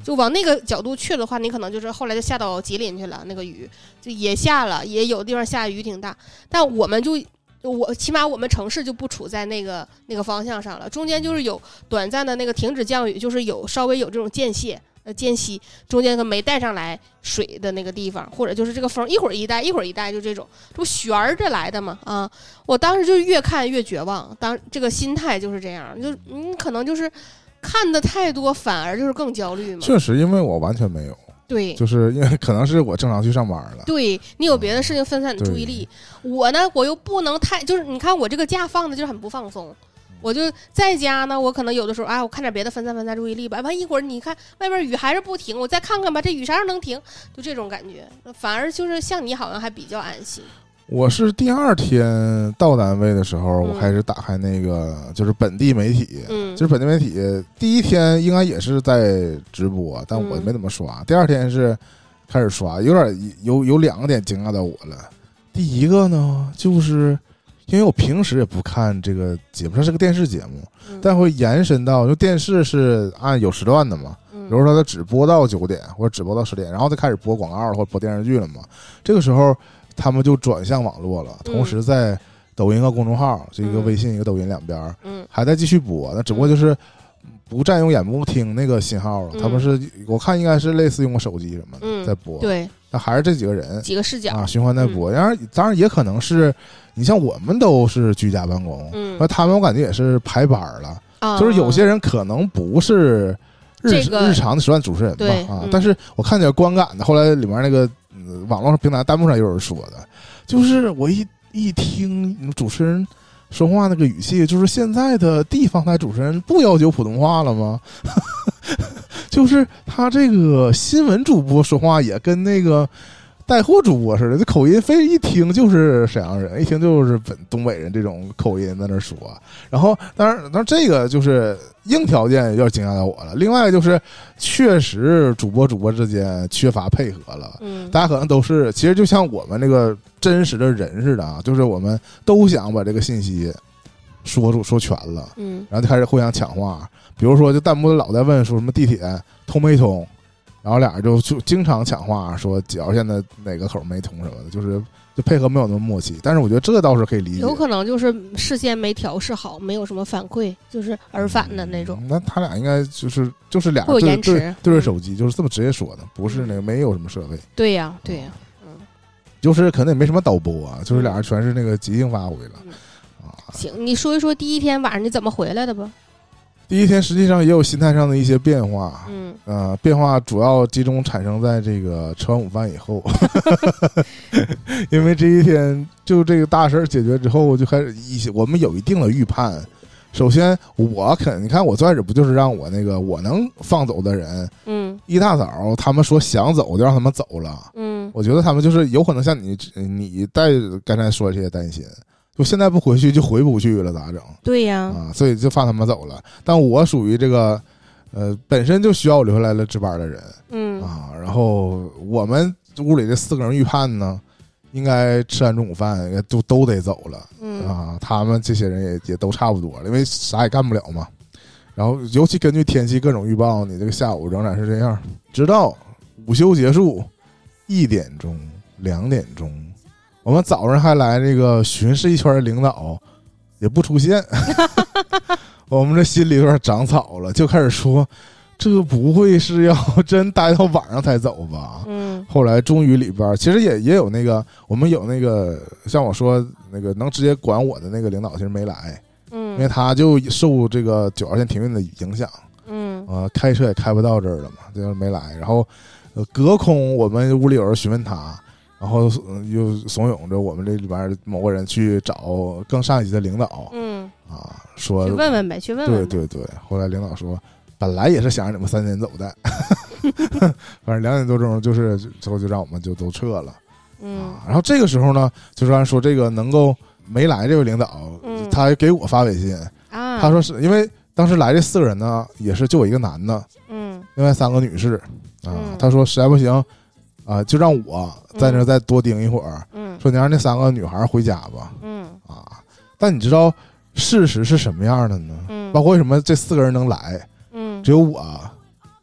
就往那个角度去的话，你可能就是后来就下到吉林去了，那个雨就也下了，也有地方下雨挺大，但我们就我起码我们城市就不处在那个那个方向上了，中间就是有短暂的那个停止降雨，就是有稍微有这种间歇呃间隙，中间可没带上来水的那个地方，或者就是这个风一会儿一带一会儿一带，就这种这不旋儿着来的嘛啊！我当时就越看越绝望，当这个心态就是这样，就嗯可能就是看的太多，反而就是更焦虑嘛。 确实，因为我完全没有。 对， 就是因为可能是我正常去上班了。 对，你有别的事情分散你注意力，我呢，我又不能太，就是你看我这个假放的就是很不放松，我就在家呢，我可能有的时候啊，我看点别的分散分散注意力吧，完一会儿你看外边雨还是不停，我再看看吧，这雨啥时候能停？就这种感觉，反而就是像你好像还比较安心。 我是第二天到单位的时候，我开始打开那个就是本地媒体， 嗯， 就是本地媒体第一天应该也是在直播，但我没怎么刷。嗯、第二天是开始刷，有点有有两个点惊讶到我了。第一个呢，就是因为我平时也不看这个节目，它是个电视节目，嗯、但会延伸到，就电视是按有时段的嘛。比如说它只播到九点或者只播到十点，然后再开始播广告或者播电视剧了嘛。这个时候他们就转向网络了，同时在抖音和公众号，这、嗯、一个微信一个抖音两边，嗯，还在继续播。那只不过就是不占用眼部听那个信号了。嗯、他们是我看应该是类似用个手机什么的、嗯、在播。对，那还是这几个人几个视角啊循环在播。当然、嗯，当然也可能是你像我们都是居家办公，嗯，那他们我感觉也是排班了，啊、就是有些人可能不是日、这个、日常的时段主持人吧，啊、嗯，但是我看见观感的，后来里面那个。网络上平台弹幕上有人说的，就是我一一听主持人说话那个语气，就是现在的地方台主持人不要求普通话了吗？就是他这个新闻主播说话也跟那个带货主播似的，这口音非一听就是沈阳人，一听就是本东北人这种口音在那说。然后当然当然这个就是硬条件有点惊讶到我了，另外就是确实主播主播之间缺乏配合了。嗯，大家可能都是其实就像我们那个真实的人似的啊，就是我们都想把这个信息说出说全了，嗯，然后就开始互相抢话。比如说就弹幕老在问说什么地铁通没通，然后俩人就就经常抢话，说几号线的哪个口没通什么的，就是就配合没有那么默契。但是我觉得这倒是可以理解， 有可能就是事先没调试好，没有什么反馈，就是耳返的那种。 嗯、那他俩应该就是就是俩对延迟对对着手机，就是这么直接说的，不是那个没有什么设备。 对呀、啊，对呀、啊，嗯， 就是可能也没什么导播啊，就是俩人全是那个即兴发挥了。嗯、 啊，行，你说一说第一天晚上你怎么回来的吧？ 第一天实际上也有心态上的一些变化，嗯，呃，变化主要集中产生在这个吃完午饭以后，因为这一天就这个大事解决之后，就开始一些我们有一定的预判。首先，我肯你看我最开始不就是让我那个我能放走的人，嗯，一大早他们说想走就让他们走了，嗯，我觉得他们就是有可能像你你带刚才说的这些担心。就现在不回去就回不去了，咋整？ 对呀， 啊，所以就放他们走了。但我属于这个，呃，本身就需要我留下来了值班的人，嗯啊，然后我们屋里这四个人预判呢，应该吃完中午饭也都都得走了，嗯啊，他们这些人也也都差不多了，因为啥也干不了嘛。然后尤其根据天气各种预报，你这个下午仍然是这样，直到午休结束，一点钟、两点钟。我们早上还来这个巡视一圈的领导也不出现，我们这心里有点长草了，就开始说这不会是要真待到晚上才走吧？嗯，后来终于里边其实也也有那个我们有那个像我说那个能直接管我的那个领导其实没来，嗯，因为他就受这个九号线停运的影响，嗯，呃，开车也开不到这儿了嘛，就没来。然后呃，隔空我们屋里有人询问他。然后又怂恿着我们这里边某个人去找更上一级的领导，嗯啊，说去问问呗，去问问。 对对对，后来领导说，本来也是想让你们三点走的，反正两点多钟就是之后就让我们就都撤了，嗯、啊。然后这个时候呢，就是按说这个能够没来这位领导，嗯、他给我发微信啊，他说是因为当时来这四个人呢，也是就我一个男的，嗯，另外三个女士啊，嗯、他说实在不行。啊，就让我在那再多盯一会儿，嗯，说你让那三个女孩回家吧，嗯啊，但你知道事实是什么样的呢？嗯，包括为什么这四个人能来，嗯，只有我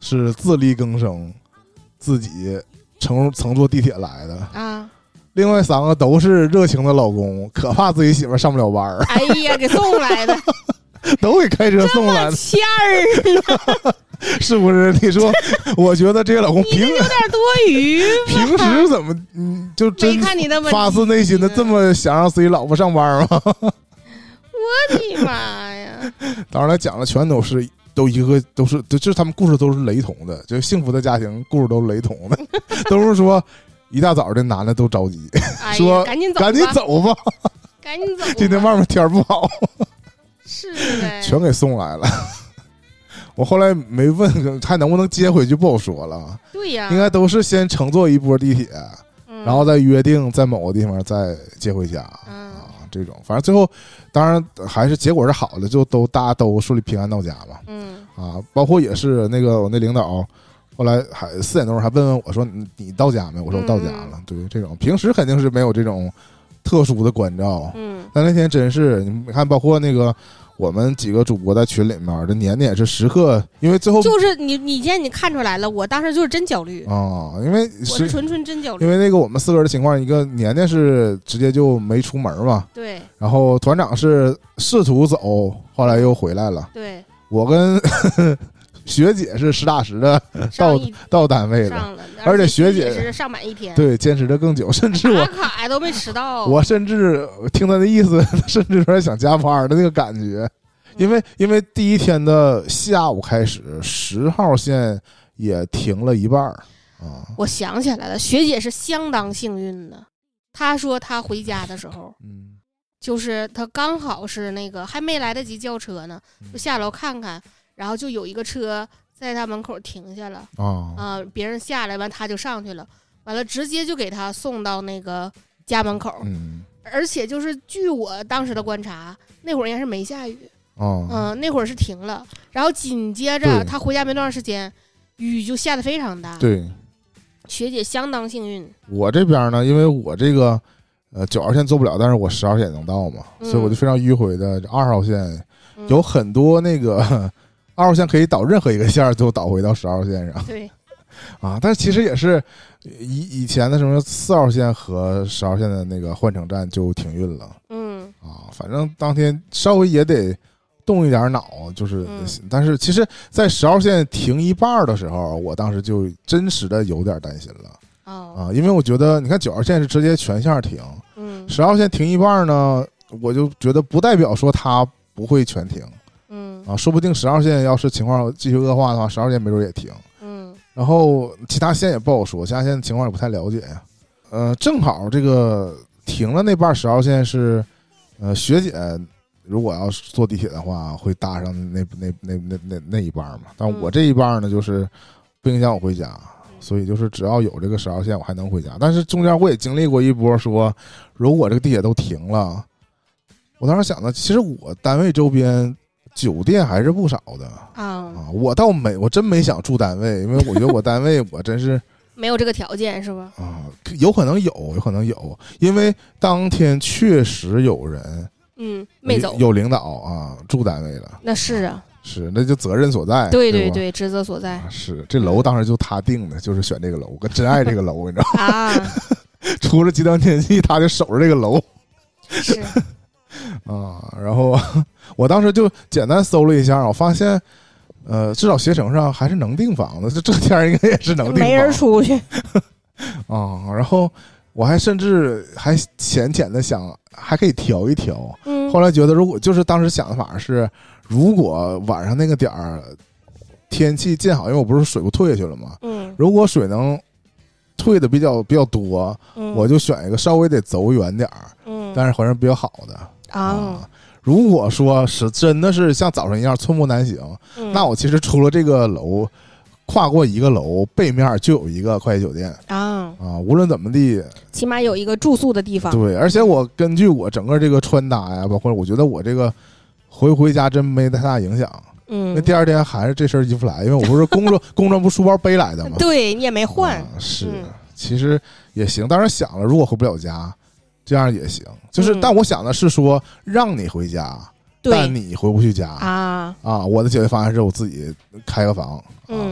是自力更生，自己乘乘坐地铁来的啊。 另外三个都是热情的老公，可怕自己媳妇上不了班儿。 哎呀，给送来的， 都给开车送来的， 欠儿是不是？你说，我觉得这个老公平有点多余。 平时怎么嗯就真没看你那么发自内心的这么想让自己老婆上班吗？ 我的妈呀！ 当然来讲了，全都是都一个都是，就是他们故事都是雷同的，就幸福的家庭故事都是雷同的，都是说。一大早的男的都着急， 哎、 说赶紧走， 赶紧走吧， 赶紧走吧。 今天外面天不好， 是的， 全给送来了。我后来没问还能不能接回去，不好说了。 对呀， 应该都是先乘坐一波地铁， 嗯、 然后再约定在某个地方再接回家。 嗯、 啊，这种反正最后当然还是结果是好的，就都大家都顺利平安到家嘛。 嗯啊，包括也是那个我那领导。后来还四点钟还问问我说你你到家没？我说我到家了。嗯、对，这种平时肯定是没有这种特殊的关照。 嗯， 但那天真是你看，包括那个我们几个主播在群里面，这年年也是时刻，因为最后就是你你今天你看出来了，我当时就是真焦虑啊、因为我是纯纯真焦虑。 因为那个我们四个人的情况，一个年年是直接就没出门嘛， 对， 然后团长是试图走，后来又回来了， 对， 我跟学姐是实打实的到到单位了， 而且学姐是上满一天， 对，坚持的更久，甚至我打卡都没迟到。 我甚至听他的意思，甚至有点想加班的那个感觉，因为因为第一天的下午开始，十号线也停了一半啊。 我想起来了，学姐是相当幸运的。她说她回家的时候， 嗯， 就是她刚好是那个还没来得及叫车呢，就下楼看看。然后就有一个车在他门口停下了啊、 哦呃，别人下来完他就上去了，完了直接就给他送到那个家门口。 嗯， 而且就是据我当时的观察，那会儿应该是没下雨， 哦， 嗯、呃，那会儿是停了，然后紧接着他回家没多长时间，雨就下得非常大。 对， 学姐相当幸运。 我这边呢，因为我这个呃九号线做不了，但是我十号线能到嘛， 嗯、 所以我就非常迂回的二号线有很多那个。嗯二号线可以导任何一个线就导回到十号线上， 对， 啊，但是其实也是以以前的什么四号线和十号线的那个换乘站就停运了， 嗯， 啊，反正当天稍微也得动一点脑，就是， 嗯、 但是其实，在十号线停一半的时候，我当时就真实的有点担心了， 哦、 啊，因为我觉得你看九号线是直接全线停， 嗯， 十号线停一半呢，我就觉得不代表说它不会全停。 嗯啊，说不定十号线要是情况继续恶化的话，十号线没准也停。 嗯， 然后其他线也不好说，其他线情况也不太了解呀。呃，正好这个停了那半十号线是，呃，学姐如果要是坐地铁的话，会搭上那那那那那那一半嘛。但我这一半呢，就是不影响我回家，所以就是只要有这个十号线，我还能回家。但是中间我也经历过一波说，如果这个地铁都停了，我当时想的，其实我单位周边。酒店还是不少的、 嗯、 啊，我倒没，我真没想住单位，因为我觉得我单位我真是没有这个条件，是吧？ 啊，有可能有，有可能有，因为当天确实有人， 嗯，没走， 有领导啊住单位了， 那是啊， 是，那就责任所在， 对对对对，职责所在、 啊。是，这楼当时就他定的，就是选这个楼，我真爱这个楼，你知道吗？ 啊， 出了极端天气，他就守着这个楼， 是啊，然后。我当时就简单搜了一下，我发现，呃，至少携程上还是能订房的，这这天应该也是能订房。 没人出去啊，然后我还甚至还浅浅的想，还可以调一调。 嗯。 后来觉得，如果就是当时想的法是，如果晚上那个点儿天气见好，因为我不是水不退下去了吗？ 嗯。 如果水能退的比较比较多， 嗯、 我就选一个稍微得走远点儿， 嗯， 但是好像比较好的啊。 啊如果说是真的是像早上一样寸步难行、 嗯， 那我其实除了这个楼，跨过一个楼，背面就有一个快捷酒店啊啊，无论怎么地， 起码有一个住宿的地方。 对，而且我根据我整个这个穿搭呀，包括我觉得我这个回回家真没太大影响。 嗯， 因为第二天还是这身衣服来，因为我不是工作工装不书包背来的吗？ 对你也没换、 啊，是、 嗯， 其实也行。当然想了，如果回不了家，这样也行。就是， 嗯、 但我想的是说，让你回家。但你回不去家啊啊！我的解决方案是我自己开个房， 嗯，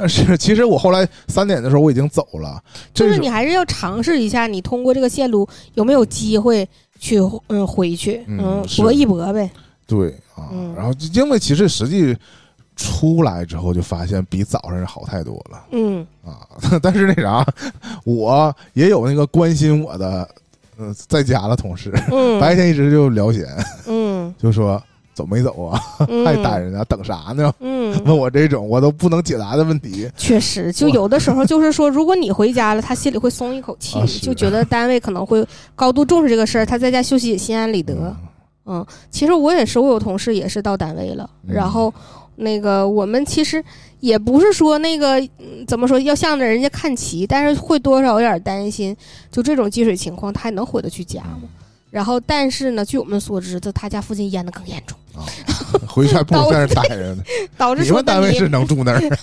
是，其实我后来三点的时候我已经走了， 就是你还是要尝试一下，你通过这个线路有没有机会去嗯回去，嗯，搏一搏呗。 对啊，嗯、然后因为其实实际出来之后就发现比早上好太多了，嗯啊，但是那啥，我也有那个关心我的，呃，在家的同事，嗯、白天一直就聊闲，嗯，就说。走没走啊？嗯、还待着呢，等啥呢？嗯，问我这种我都不能解答的问题， 确实，就有的时候就是说，如果你回家了，他心里会松一口气，啊、就觉得单位可能会高度重视这个事儿，他在家休息也心安理得。嗯, 嗯，其实我也是，我有同事也是到单位了，嗯、然后那个我们其实也不是说那个、嗯、怎么说要向着人家看齐，但是会多少有点担心，就这种积水情况，他还能回得去家吗？然后，但是呢，据我们所知，在他家附近淹的更严重， 啊、回去还不如在那待着呢。 导致你们单位是能住那儿。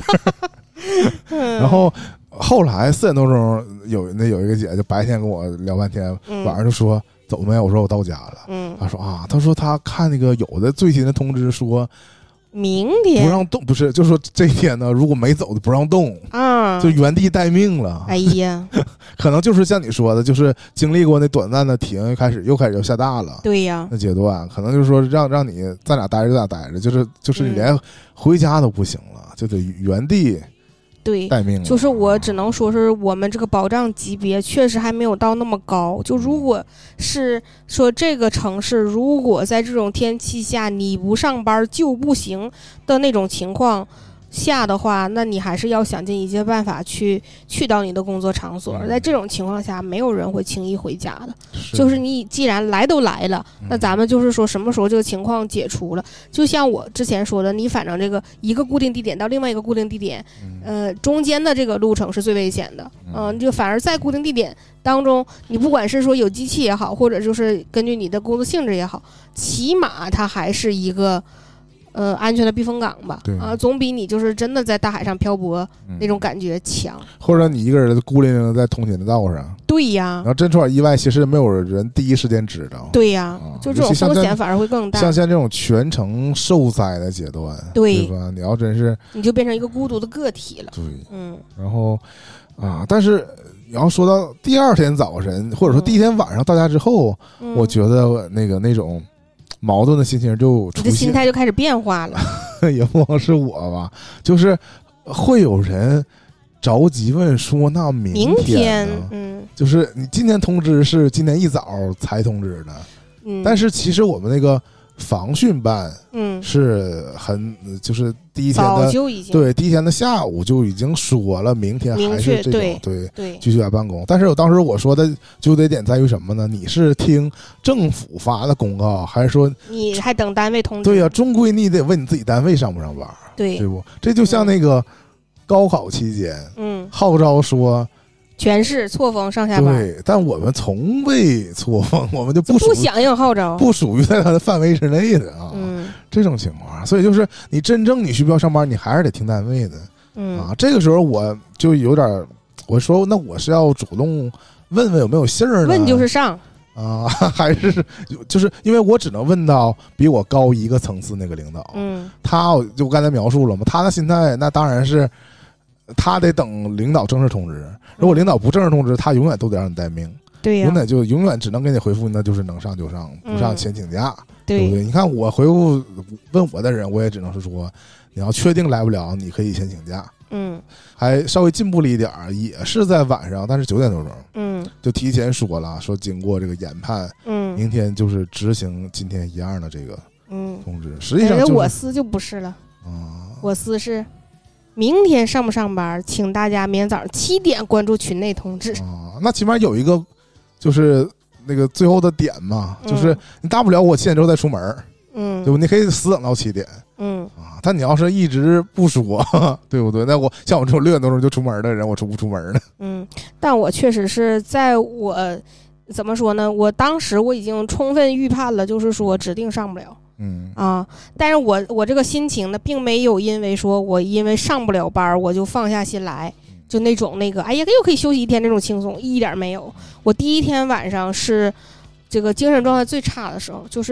然后后来四点多钟有那有一个姐，就白天跟我聊半天，嗯、晚上就说走没有？我说我到家了。嗯，她说啊，她说她看那个有的最新的通知说。 明天不让动，不是，就是说这一天呢，如果没走的不让动啊，就原地待命了。 哎呀， 可能就是像你说的，就是经历过那短暂的停，又开始又开始要下大了。 对呀， 那阶段可能就是说让让你在哪待着在哪待着，就是就是你连回家都不行了，嗯、就得原地。 对， 待命了。 就是我只能说是我们这个保障级别确实还没有到那么高。就如果是说这个城市，如果在这种天气下你不上班就不行的那种情况下的话，那你还是要想尽一切办法去去到你的工作场所。在这种情况下，没有人会轻易回家的。 是就是你既然来都来了，那咱们就是说什么时候这个情况解除了，就像我之前说的，你反正这个一个固定地点到另外一个固定地点，呃，中间的这个路程是最危险的。嗯、呃，就反而在固定地点当中，你不管是说有机器也好，或者就是根据你的工作性质也好，起码它还是一个。呃，安全的避风港吧，啊，总比你就是真的在大海上漂泊、嗯、那种感觉强。 或者你一个人孤零零在通勤的道上， 对呀， 然后真出点意外，其实没有人第一时间知道。 对呀，啊、就这种风险反而会更大。 像像这种全程受灾的阶段， 对, 对吧？你要真是， 你就变成一个孤独的个体了。 对，嗯，然后啊，但是你要说到第二天早晨，或者说第一天晚上到家之后，嗯、我觉得那个那种。矛盾的心情就出现， 你的心态就开始变化了。 也不光是我吧，就是会有人着急问说：“那明天呢？ 明天嗯， 就是你今天通知是今天一早才通知的，嗯，但是其实我们那个防汛办，嗯，是很就是第一天的早就已经对第一天的下午就已经说了，明天还是这种对对对继续来办公。但是我当时我说的纠结点在于什么呢？你是听政府发的公告，还是说你还等单位通知？ 对呀、啊，终归你得问你自己单位上不上班， 对对不？这就像那个高考期间，嗯，号召说。 全市错峰上下班， 对，但我们从未错峰，我们就不不响应号召， 不属于在它的范围之内的啊。嗯，这种情况，所以就是你真正你需要上班，你还是得听单位的。嗯啊，这个时候我就有点，我说那我是要主动问问有没有信儿呢？ 问就是上啊，还是就是因为我只能问到比我高一个层次那个领导。嗯，他就我刚才描述了嘛，他的心态那当然是。他得等领导正式通知，如果领导不正式通知，他永远都得让你待命。 对呀、啊， 永远就永远只能给你回复，那就是能上就上，不上先请假，嗯、 对不对？你看我回复问我的人，我也只能是说，你要确定来不了，你可以先请假。嗯，还稍微进步了一点，也是在晚上，但是九点多钟，嗯，就提前说了，说经过这个研判，嗯，明天就是执行今天一样的这个嗯通知。实际上、就是， 我司就不是了啊，我司是。明天上不上班，请大家明天早上七点关注群内通知啊。那起码有一个，就是那个最后的点嘛，嗯、就是你大不了我七点之后再出门，嗯，对吧？你可以死等到七点，嗯啊。但你要是一直不说，对不对？那我像我这种六点多钟就出门的人，我出不出门呢？ 嗯，但我确实是在我怎么说呢？我当时我已经充分预判了，就是说指定上不了。嗯啊，但是我我这个心情呢，并没有因为说我因为上不了班我就放下心来，就那种那个哎呀又可以休息一天那种轻松一点没有。我第一天晚上是这个精神状态最差的时候，就是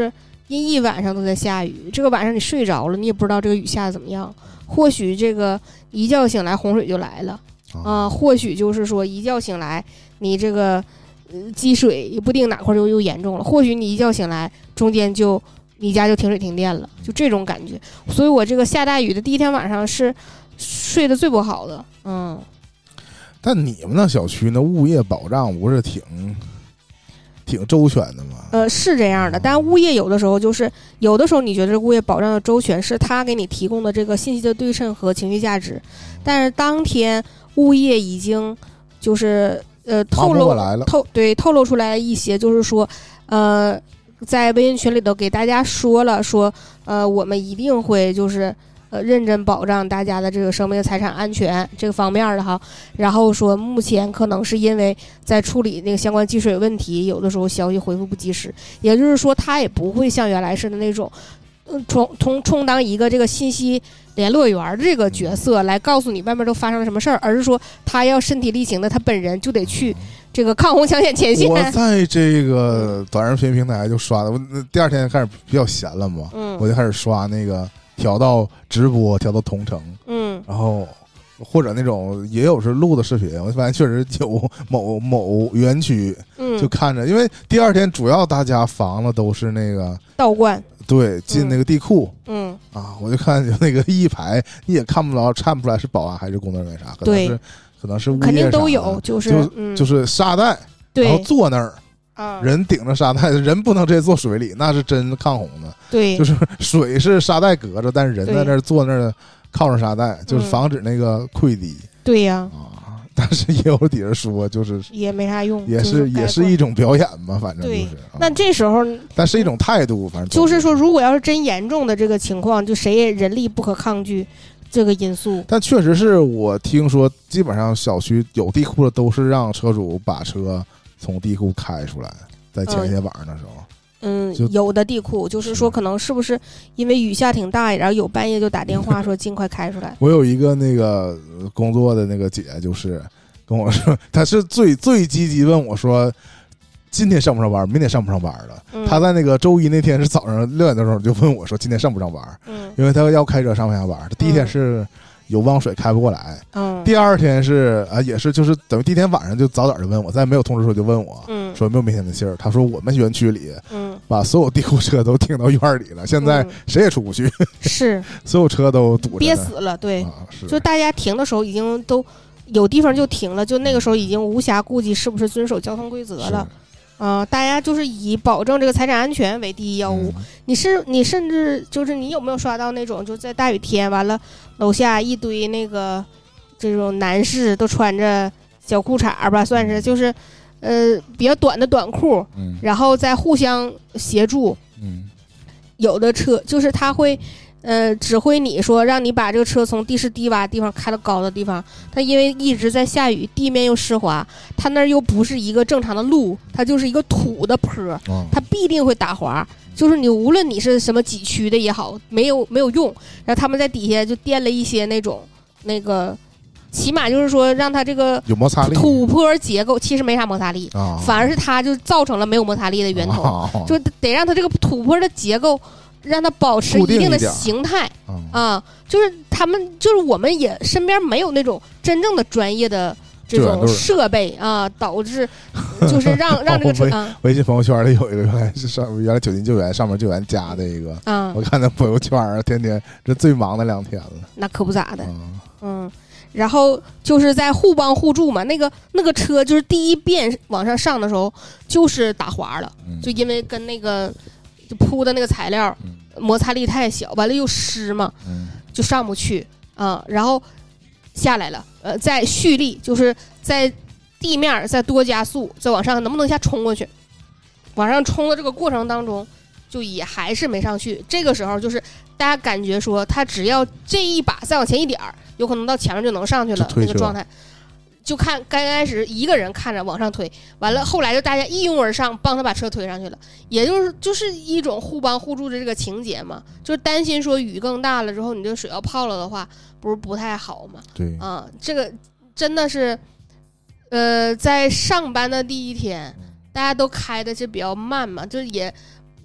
一晚上都在下雨，这个晚上你睡着了，你也不知道这个雨下的怎么样。或许这个一觉醒来洪水就来了啊、呃，或许就是说一觉醒来你这个、呃、积水也不定哪块就又严重了，或许你一觉醒来中间就你家就停水停电了，就这种感觉。所以我这个下大雨的第一天晚上是睡得最不好的。嗯， 但你们那小区那物业保障不是挺挺周全的吗？ 呃，是这样的，但物业有的时候就是有的时候你觉得物业保障的周全是他给你提供的这个信息的对称和情绪价值，但是当天物业已经就是呃透露透对透露出来一些，就是说呃在微信群里头给大家说了说呃我们一定会就是呃，认真保障大家的这个生命财产安全这个方面的哈，然后说目前可能是因为在处理那个相关积水问题，有的时候消息回复不及时，也就是说他也不会像原来似的那种，嗯，充充充当一个这个信息联络员的这个角色来告诉你外面都发生了什么事儿，而是说他要身体力行的，他本人就得去这个抗洪抢险前线。 我在这个短视频平台就刷的，我第二天开始比较闲了嘛，嗯，我就开始刷那个。调到直播，调到同城， 嗯， 然后或者那种也有是录的视频，我发现确实有某某园区，嗯，就看着，因为第二天主要大家防的都是那个道观， 对，进那个地库， 嗯啊，我就看有那个一排，你也看不着，看不出来是保安还是工作人员啥，可能是可能是物业肯定都有，就是就、 嗯、 就是沙袋，然后坐那儿。人顶着沙袋，人不能直接坐水里，那是真抗洪的。 对， 就是水是沙袋隔着，但是人在那儿坐那儿靠着沙袋，就是防止那个溃堤。 对呀， 啊，但是也有底下说，就是也没啥用， 也是、 就是、 也是一种表演嘛，反正就是。 那、啊、这时候， 但是一种态度，反正就是说，如果要是真严重的这个情况，就谁也人力不可抗拒这个因素。 但确实是我听说，基本上小区有地库的都是让车主把车从地库开出来，在前一天晚上的时候， 嗯，有的地库就是说，可能是不是因为雨下挺大，然后有半夜就打电话说尽快开出来。 我有一个那个工作的那个姐，就是跟我说，她是最最积极问我说，今天上不上班，明天上不上班了。 嗯、 她在那个周一那天是早上六点多钟就问我说，今天上不上班？ 嗯， 因为她要开车上不下班。她第一天是有汪水开不过来， 嗯， 第二天是啊，也是就是等于第一天晚上就早点就问我，在没有通知的时候就问我， 嗯， 说有没有明天的信儿。他说我们园区里， 嗯， 把所有地库车都停到院里了，现在谁也出不去， 嗯、是所有车都堵着， 憋死了。对， 啊、是就大家停的时候已经都有地方就停了，就那个时候已经无暇顾及是不是遵守交通规则了。啊、呃，大家就是以保证这个财产安全为第一要务。嗯、你是你甚至就是你有没有刷到那种就在大雨天完了楼下一堆那个这种男士都穿着小裤衩吧，算是就是呃比较短的短裤， 嗯， 然后再互相协助。 嗯， 有的车就是他会呃指挥你说让你把这个车从地势低洼的地方开到高的地方，它因为一直在下雨，地面又湿滑，它那儿又不是一个正常的路，它就是一个土的坡， 哦、 它必定会打滑。就是你无论你是什么几区的也好，没有没有用。然后他们在底下就垫了一些那种那个，起码就是说让它这个有摩擦力， 土坡结构其实没啥摩擦力， 哦、 反而是它就造成了没有摩擦力的源头， 哦、 就得让它这个土坡的结构。让它保持一定的形态啊，就是他们就是我们也身边没有那种真正的专业的这种设备啊，导致就是让让这个车啊。 微信朋友圈里有一个原来是上原来九斤救援上面救援加的一个啊， 我看那朋友圈天天这最忙的两天了。 那可不咋的，嗯，然后就是在互帮互助嘛。那个那个车就是第一遍往上上的时候就是打滑了，就因为跟那个。就铺的那个材料摩擦力太小，完了又湿嘛，就上不去啊。然后下来了，呃，再蓄力，就是在地面再多加速，再往上，能不能一下冲过去？往上冲的这个过程当中，就也还是没上去。这个时候就是大家感觉说，他只要这一把再往前一点儿，有可能到前面就能上去了那个状态。就看刚开始一个人看着往上推，完了后来就大家一拥而上帮他把车推上去了，也就是就是一种互帮互助的这个情节嘛，就是担心说雨更大了之后你这水要泡了的话不是不太好嘛。 对啊，这个真的是呃在上班的第一天大家都开的是比较慢嘛，就是也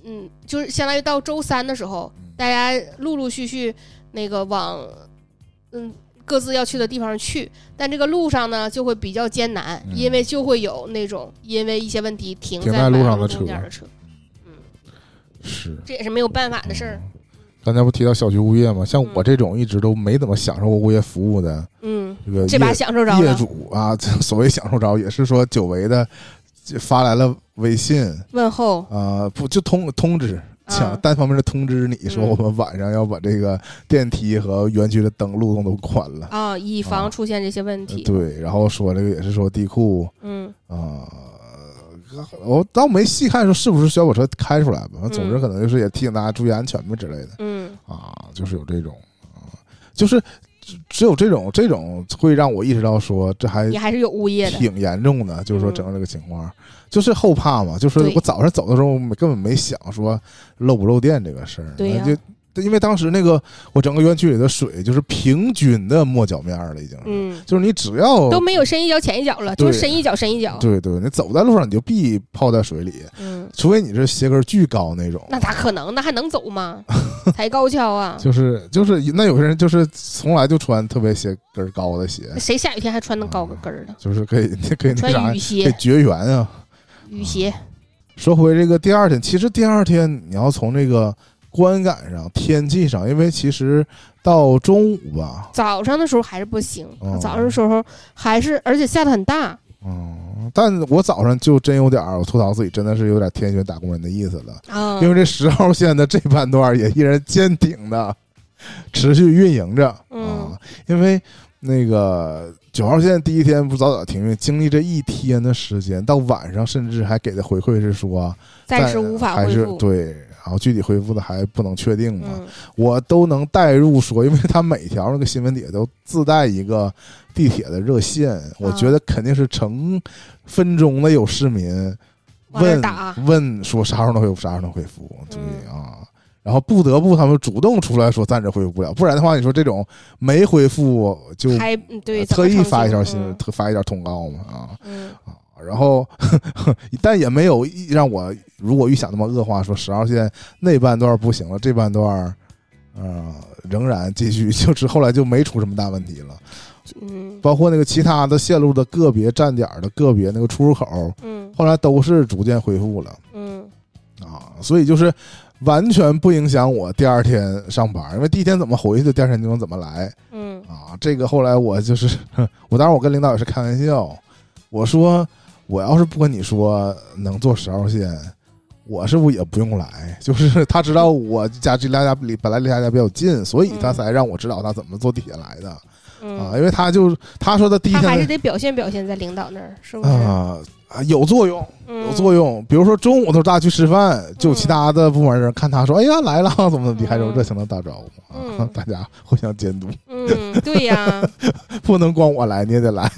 嗯，就是相当于到周三的时候，大家陆陆续续那个往嗯各自要去的地方去，但这个路上呢就会比较艰难，嗯、因为就会有那种因为一些问题停在路上的中间的车。嗯， 是， 这也是没有办法的事儿。嗯刚才不提到小区物业吗？像我这种一直都没怎么享受过物业服务的， 嗯， 这个这把享受着了。 业主啊，所谓享受着也是说久违的发来了微信问候啊、呃，不就通通知，想单方面的通知你说我们晚上要把这个电梯和园区的灯路灯都关了啊，以防出现这些问题。 啊、对，然后说这个也是说地库， 嗯啊。我倒没细看说是不是需要把车开出来吧，总之可能就是也提醒大家注意安全吧之类的。 嗯啊，就是有这种啊，就是只有这种这种会让我意识到说这还你还是有物业的挺严重的，就是说整个这个情况，嗯、就是后怕嘛，就是我早上走的时候根本没想说漏不漏电这个事儿， 对呀、 啊。因为当时那个我整个园区里的水就是平均的没脚面了，已经是， 嗯， 就是你只要都没有深一脚浅一脚了，就是深一脚深一脚。 对对，你走在路上你就必泡在水里， 嗯， 除非你是鞋跟巨高那种。 那咋可能？那还能走吗？才高跷啊！ 就是就是那有些人就是从来就穿特别鞋跟高的鞋， 谁下雨天还穿那高个跟儿的？ 就是可以可以那啥， 穿雨鞋， 可以绝缘啊。 雨鞋。 说回这个第二天，其实第二天你要从这个观感上、天气上，因为其实到中午吧， 早上的时候还是不行， 嗯、 早上的时候还是，而且下得很大。 嗯，但我早上就真有点我吐槽自己，真的是有点天选打工人的意思了。 嗯、 因为这十号线的这半段也依然坚挺的持续运营着、 嗯、 啊，因为那个九号线第一天不早早停运，经历这一天的时间，到晚上甚至还给的回馈是说暂时无法恢复， 还是对，然后具体恢复的还不能确定嘛。 嗯、 我都能带入说，因为他每条那个新闻底下都自带一个地铁的热线，啊、我觉得肯定是成分钟的有市民问问说啥时候能恢复，啥时候能恢复，对啊。嗯，然后不得不他们主动出来说暂时恢复不了，不然的话你说这种没恢复就还对特意发一条新闻、 嗯、 特发一条通告嘛啊、 嗯、 啊，然后呵呵但也没有让我如果预想那么恶化，说十号线那半段不行了，这半段呃仍然继续，就是后来就没出什么大问题了。 嗯， 包括那个其他的线路的个别站点的个别那个出入口， 嗯， 后来都是逐渐恢复了， 嗯啊，所以就是完全不影响我第二天上班，因为第一天怎么回去的，第二天就能怎么来， 嗯啊，这个后来我就是我当时我跟领导也是开玩笑，我说我要是不跟你说能坐十号线，我是不是也不用来？就是他知道我家这俩家离本来离他家比较近，所以他才让我指导他怎么坐地铁来的。 嗯、 啊，因为他就他说的第一天他还是得表现表现在领导那儿，是不是？ 啊，有作用， 嗯、 有作用。比如说中午都大家去吃饭，就其他的部门人看他说：“嗯、哎呀，来了，怎么怎么地，还有热情的打招呼啊， 嗯、 大家互相监督。” 嗯，对呀， 不能光我来，你也得来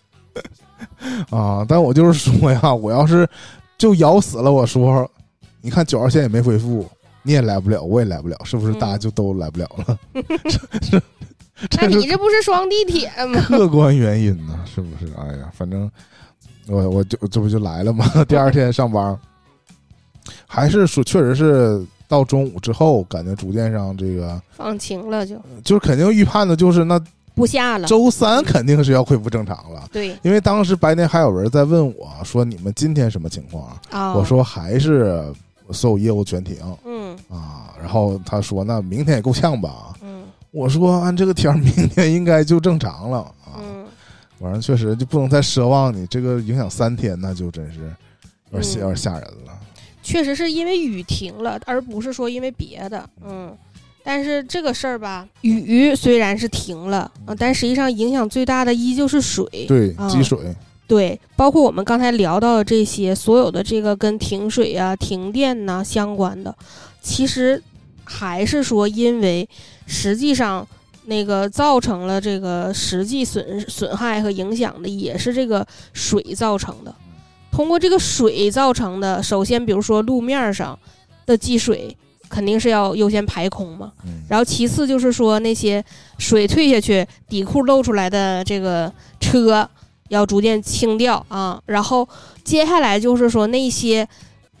啊！但我就是说呀，我要是就咬死了，我说，你看九号线也没恢复，你也来不了，我也来不了，是不是？大家就都来不了了？ 嗯那你这不是双地铁吗？ 客观原因呢，是不是？哎呀，反正我我就这不就来了吗？第二天上班，还是说确实是到中午之后，感觉逐渐上这个放晴了就，就就是肯定预判的就是那不下了。 周三肯定是要恢复正常了。 对， 因为当时白天还有人在问我说：“你们今天什么情况？” 哦、 我说还是所有业务全停。 嗯啊，然后他说：“那明天也够呛吧？” 嗯。 我说按这个条明天应该就正常了啊， 嗯， 反正确实就不能再奢望你这个影响三天，那就真是有点、嗯、有点吓人了。 确实是因为雨停了，而不是说因为别的。嗯，但是这个事儿吧，雨虽然是停了啊，但实际上影响最大的依旧是水， 对，积水、 嗯，对，包括我们刚才聊到的这些所有的这个跟停水啊、停电呐、啊、相关的，其实还是说因为。实际上，那个造成了这个实际损损害和影响的，也是这个水造成的。通过这个水造成的，首先比如说路面上的积水，肯定是要优先排空嘛。然后其次就是说那些水退下去，底库露出来的这个车要逐渐清掉啊。然后接下来就是说那些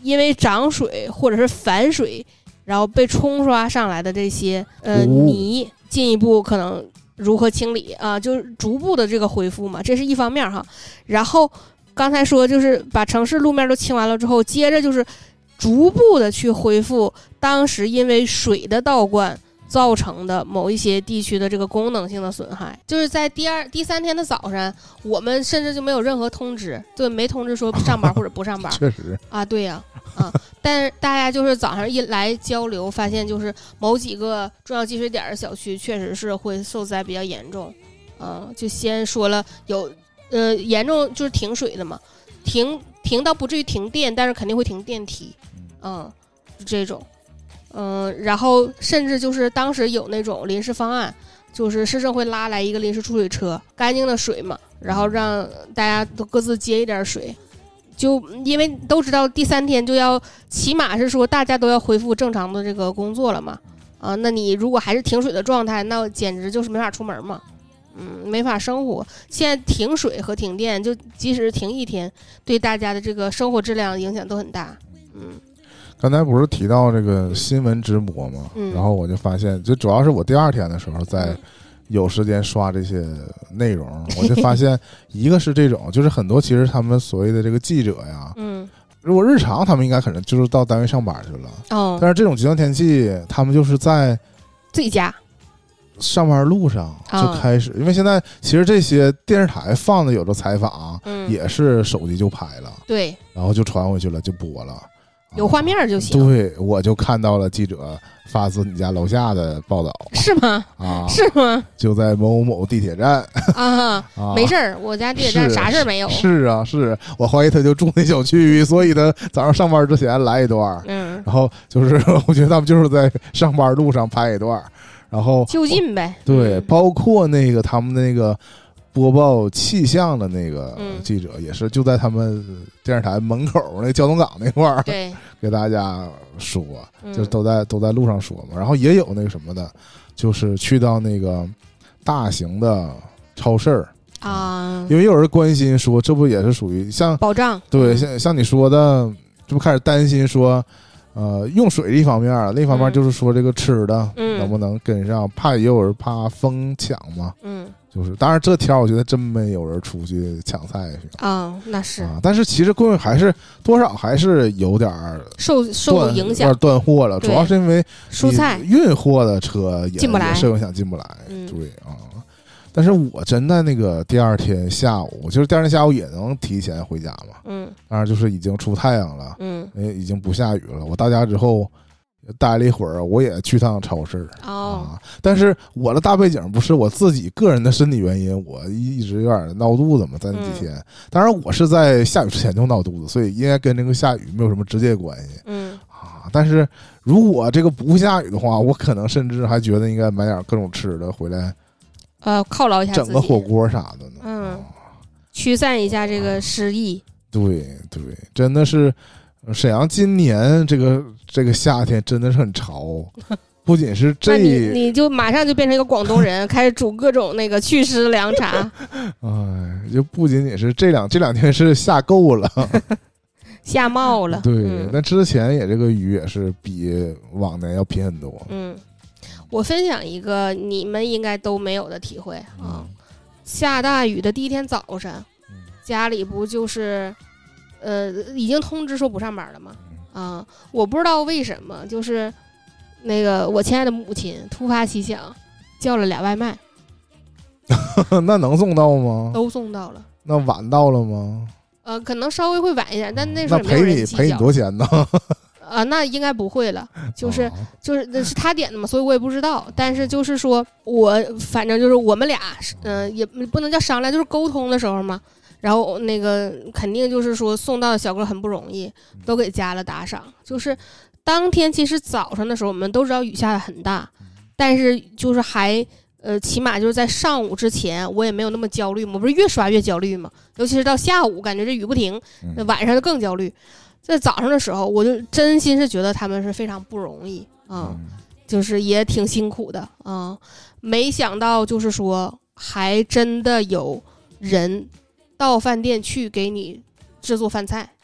因为涨水或者是反水，然后被冲刷上来的这些呃泥，进一步可能如何清理啊？就是逐步的这个恢复嘛，这是一方面哈。然后刚才说就是把城市路面都清完了之后，接着就是逐步的去恢复当时因为水的倒灌造成的某一些地区的这个功能性的损害。就是在第二、第三天的早上，我们甚至就没有任何通知，对，没通知说上班或者不上班。 确实啊，对呀、啊，啊，但是大家就是早上一来交流，发现就是某几个重要积水点的小区确实是会受灾比较严重。嗯、啊，就先说了有，呃，严重就是停水的嘛，停停到不至于停电，但是肯定会停电梯。嗯，这种。嗯，然后甚至就是当时有那种临时方案，就是市政会拉来一个临时出水车，干净的水嘛，然后让大家都各自接一点水。就因为都知道第三天就要起码是说大家都要恢复正常的这个工作了嘛，啊，那你如果还是停水的状态，那简直就是没法出门嘛，嗯，没法生活。现在停水和停电，就即使停一天，对大家的这个生活质量影响都很大，嗯。 刚才不是提到这个新闻直播吗？嗯、然后我就发现，就主要是我第二天的时候在有时间刷这些内容，嗯、我就发现一个是这种，就是很多其实他们所谓的这个记者呀，嗯，如果日常他们应该可能就是到单位上班去了，哦，但是这种极端天气，他们就是在自己家上班路上就开始，哦、因为现在其实这些电视台放的有的采访，嗯，也是手机就拍了， 对， 然后就传回去了，就播了。 有画面就行。 对，我就看到了记者发自你家楼下的报道。 是吗？ 啊， 是吗？ 就在某某地铁站啊，啊没事儿，我家地铁站啥事儿没有。 是啊，是我怀疑他就住那小区，所以他早上上班之前来一段，嗯，然后就是我觉得他们就是在上班路上拍一段，然后就近呗。 对， 嗯、 包括那个他们那个。播报气象的那个记者也是就在他们电视台门口那交通岗那块儿， 对， 给大家说，就是都在都在路上说嘛。然后也有那个什么的，就是去到那个大型的超市啊，因为有人关心说，这不也是属于像保障？ 对，像像你说的，这不开始担心说，呃，用水一方面，另一方面就是说这个吃的能不能跟上，怕也有人怕疯抢嘛，嗯。就是，当然这天我觉得真没有人出去抢菜去啊、哦，那是啊。但是其实贵还是多少还是有点受受影响， 断货了。主要是因为蔬菜运货的车也进不来， 也受影响进不来。嗯、对啊，但是我真的那个第二天下午，就是第二天下午也能提前回家嘛。嗯，当然就是已经出太阳了，嗯，已经不下雨了。我到家之后。待了一会儿，我也去趟超市哦、啊，但是我的大背景不是我自己个人的身体原因，我一直有点闹肚子嘛，在那几天。嗯、当然，我是在下雨之前就闹肚子，所以应该跟这个下雨没有什么直接关系。嗯啊，但是如果这个不下雨的话，我可能甚至还觉得应该买点各种吃的回来， 呃，犒劳一下自己， 整个火锅啥的呢。 嗯，啊、驱散一下这个失意。 对对，真的是。沈阳今年这个这个夏天真的是很潮，不仅是这， 你你就马上就变成一个广东人，开始煮各种那个祛湿凉茶。 哎，就不仅仅是这两这两天是下够了， 下冒了。 对，嗯、那之前也这个雨也是比往年要频很多。 嗯，我分享一个你们应该都没有的体会啊，嗯、下大雨的第一天早上，家里不就是。呃，已经通知说不上班了嘛？啊，我不知道为什么，就是那个我亲爱的母亲突发奇想，叫了俩外卖。 那能送到吗？ 都送到了。 那晚到了吗？ 呃，可能稍微会晚一点，但那时候也没有人计较。那赔你赔你多少钱呢？ 啊，那应该不会了，就是、哦、就是那是他点的嘛，所以我也不知道。但是就是说我反正就是我们俩，嗯、呃，也不能叫商量，就是沟通的时候嘛。然后那个肯定就是说送到的小哥很不容易，都给加了打赏。就是当天其实早上的时候，我们都知道雨下的很大，但是就是还呃，起码就是在上午之前，我也没有那么焦虑嘛。我不是越刷越焦虑嘛，尤其是到下午，感觉这雨不停，晚上就更焦虑。在早上的时候，我就真心是觉得他们是非常不容易啊、嗯，就是也挺辛苦的啊。没想到就是说，还真的有人。到饭店去给你制作饭菜，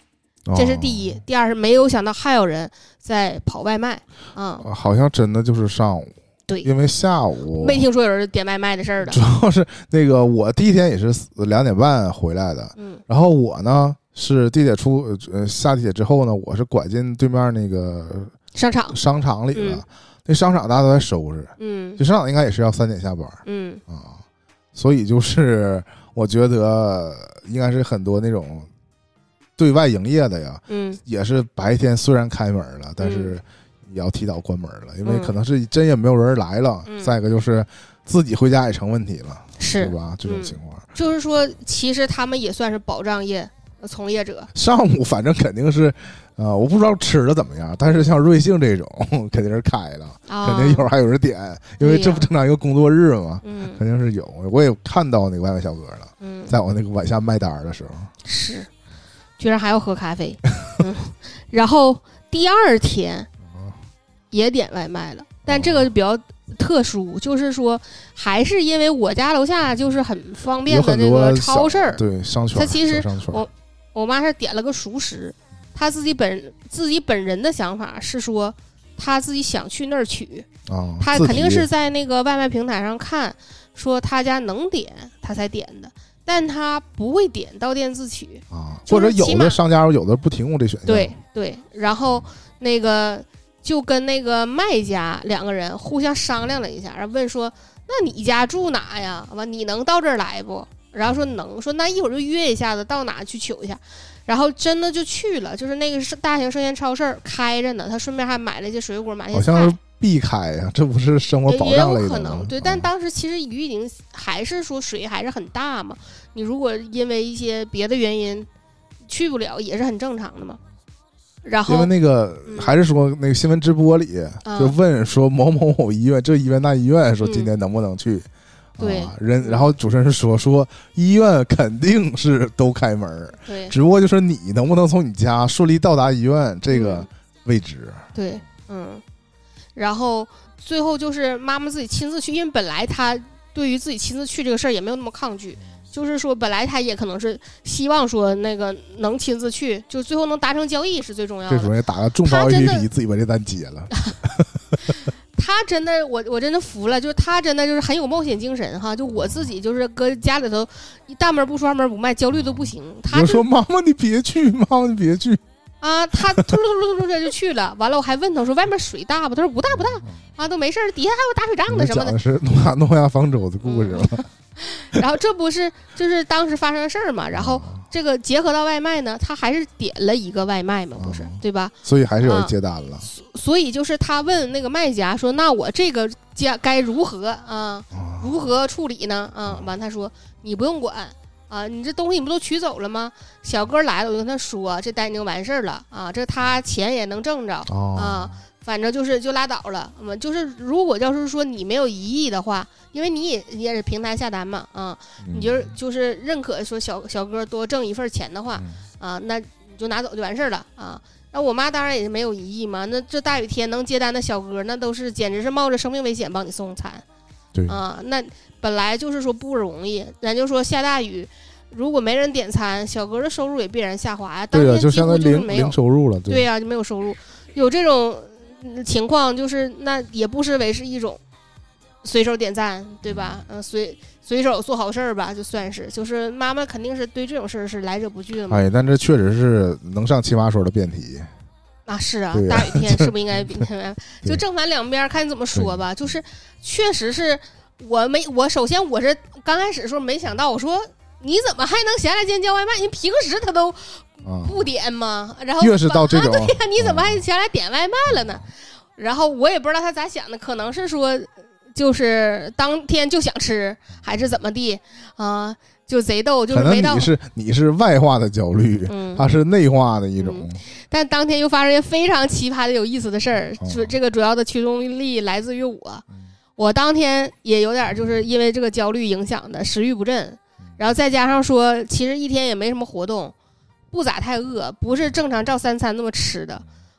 这是第一。 哦、 第二是没有想到还有人在跑外卖啊、嗯， 好像真的就是上午。 对， 因为下午没听说有人点外卖的事儿的。 主要是那个我第一天也是两点半回来的， 嗯， 然后我呢是地铁出呃下地铁之后呢，我是拐进对面那个商场商场里了。 嗯、 那商场大家都在收拾， 嗯， 就商场应该也是要三点下班， 嗯啊，所以就是我觉得应该是很多那种对外营业的呀， 嗯， 也是白天虽然开门了，但是也要提早关门了，因为可能是真也没有人来了。 嗯、 再一个就是自己回家也成问题了， 是吧？这种情况、 嗯，就是说，其实他们也算是保障业从业者。 上午反正肯定是，呃，我不知道吃的怎么样，但是像瑞幸这种肯定是开了， 啊、 肯定一会儿还有人点，因为这不正常一个工作日嘛， 嗯， 肯定是有。我也看到那个外卖小哥了， 嗯， 在我那个晚下卖单的时候， 是，居然还要喝咖啡，嗯，然后第二天。也点外卖了，但这个比较特殊，就是说还是因为我家楼下就是很方便的这个超市， 对商圈， 他其实我我妈是点了个熟食，她自己本自己本人的想法是说，她自己想去那儿取， 啊， 她肯定是在那个外卖平台上看，说他家能点，她才点的。但他不会点到店自取啊，或者有的商家有的不提供这选项。 对对，然后那个。就跟那个卖家两个人互相商量了一下，然后问说：“那你家住哪呀？完你能到这儿来不？”然后说能，说那一会儿就约一下子，到哪去取一下。然后真的就去了，就是那个是大型生鲜超市开着呢，他顺便还买了一些水果，买了一些菜。 好像是必开呀、啊，这不是生活保障类的吗？ 也有可能对，但当时其实雨已经还是说水还是很大嘛，你如果因为一些别的原因去不了，也是很正常的嘛。然后因为那个、嗯、还是说那个新闻直播里、嗯、就问说某某某医院这医院那医院说今天能不能去、 嗯、对、 啊、人然后主持人说说医院肯定是都开门， 对， 只不过就是你能不能从你家顺利到达医院这个未知、 嗯、对嗯，然后最后就是妈妈自己亲自去，因为本来她对于自己亲自去这个事儿也没有那么抗拒，就是说本来他也可能是希望说那个能亲自去，就最后能达成交易是最重要的。 这时候也打个重磅 A P P 自己把这单接了。 他真的我我真的服了，就是他真的就是很有冒险精神哈，就我自己就是搁家里头一大门不出二门不迈，焦虑都不行。他就说妈妈你别去，妈妈你别去啊，他突噜突噜突噜就去了。完了我还问他说外面水大不？他说不大不大啊，都没事，底下还有打水仗的什么的。 讲的是诺亚诺亚方舟的故事了。 嗯然后这不是就是当时发生的事儿嘛？然后这个结合到外卖呢，他还是点了一个外卖嘛，不是、嗯、对吧？ 所以还是有人接单了、 啊。所以就是他问那个卖家说：“那我这个家该如何啊？如何处理呢？”啊，完他说：“你不用管啊，你这东西你不都取走了吗？小哥来了，我就跟他说，这单已经完事儿了啊，这他钱也能挣着啊。 哦” 反正就是就拉倒了，嗯，就是如果要是说你没有疑义的话，因为你也也是平台下单嘛，啊，你就是就是认可说小小哥多挣一份钱的话，啊，那你就拿走就完事儿了啊。那我妈当然也是没有疑义嘛，那这大雨天能接单的小哥，那都是简直是冒着生命危险帮你送餐， 对啊，那本来就是说不容易，咱就说下大雨。如果没人点餐，小哥的收入也必然下滑呀。 对呀， 就相当于零零收入了。 对呀、啊，就没有收入，有这种。情况就是那也不失为是一种随手点赞，对吧？嗯、呃，随随手做好事儿吧，就算是。就是妈妈肯定是对这种事儿是来者不拒的嘛。 哎，但这确实是能上奇葩说的辩题。 啊，是啊， 啊大雨天是不是应该就正反两边看你怎么说吧？就是确实是我没我首先我是刚开始的时候没想到，我说你怎么还能闲来今天叫外卖？你平时他都。不点吗？然后越是到这种， 啊、对呀、啊，你怎么还前来点外卖了呢？嗯、然后我也不知道他咋想的，可能是说就是当天就想吃，还是怎么地啊、呃？就贼逗，就是没到。 可能你是你是外化的焦虑， 嗯， 它是内化的一种、 嗯。但当天又发生一件非常奇葩的有意思的事儿， 嗯、 就这个主要的驱动力来自于我。嗯、我当天也有点就是因为这个焦虑影响的食欲不振，然后再加上说其实一天也没什么活动。不咋太饿，不是正常照三餐那么吃的。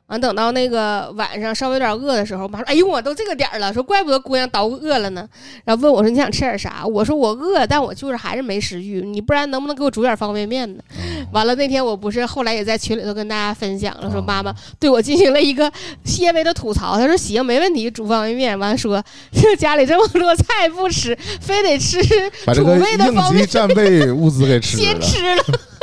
完等到那个晚上稍微有点饿的时候，妈说：“哎呦我都这个点了，说怪不得姑娘捣鼓饿了呢。”然后问我说：“你想吃点啥？”我说：“我饿，但我就是还是没食欲，你不然能不能给我煮点方便面呢？”嗯、完了那天我不是后来也在群里头跟大家分享了，说妈妈对我进行了一个些微的吐槽，她说：“行，没问题，煮方便面。”完了说这家里这么多菜不吃，非得吃储备的方便面， 把这个应急战备物资给吃了， 先吃了。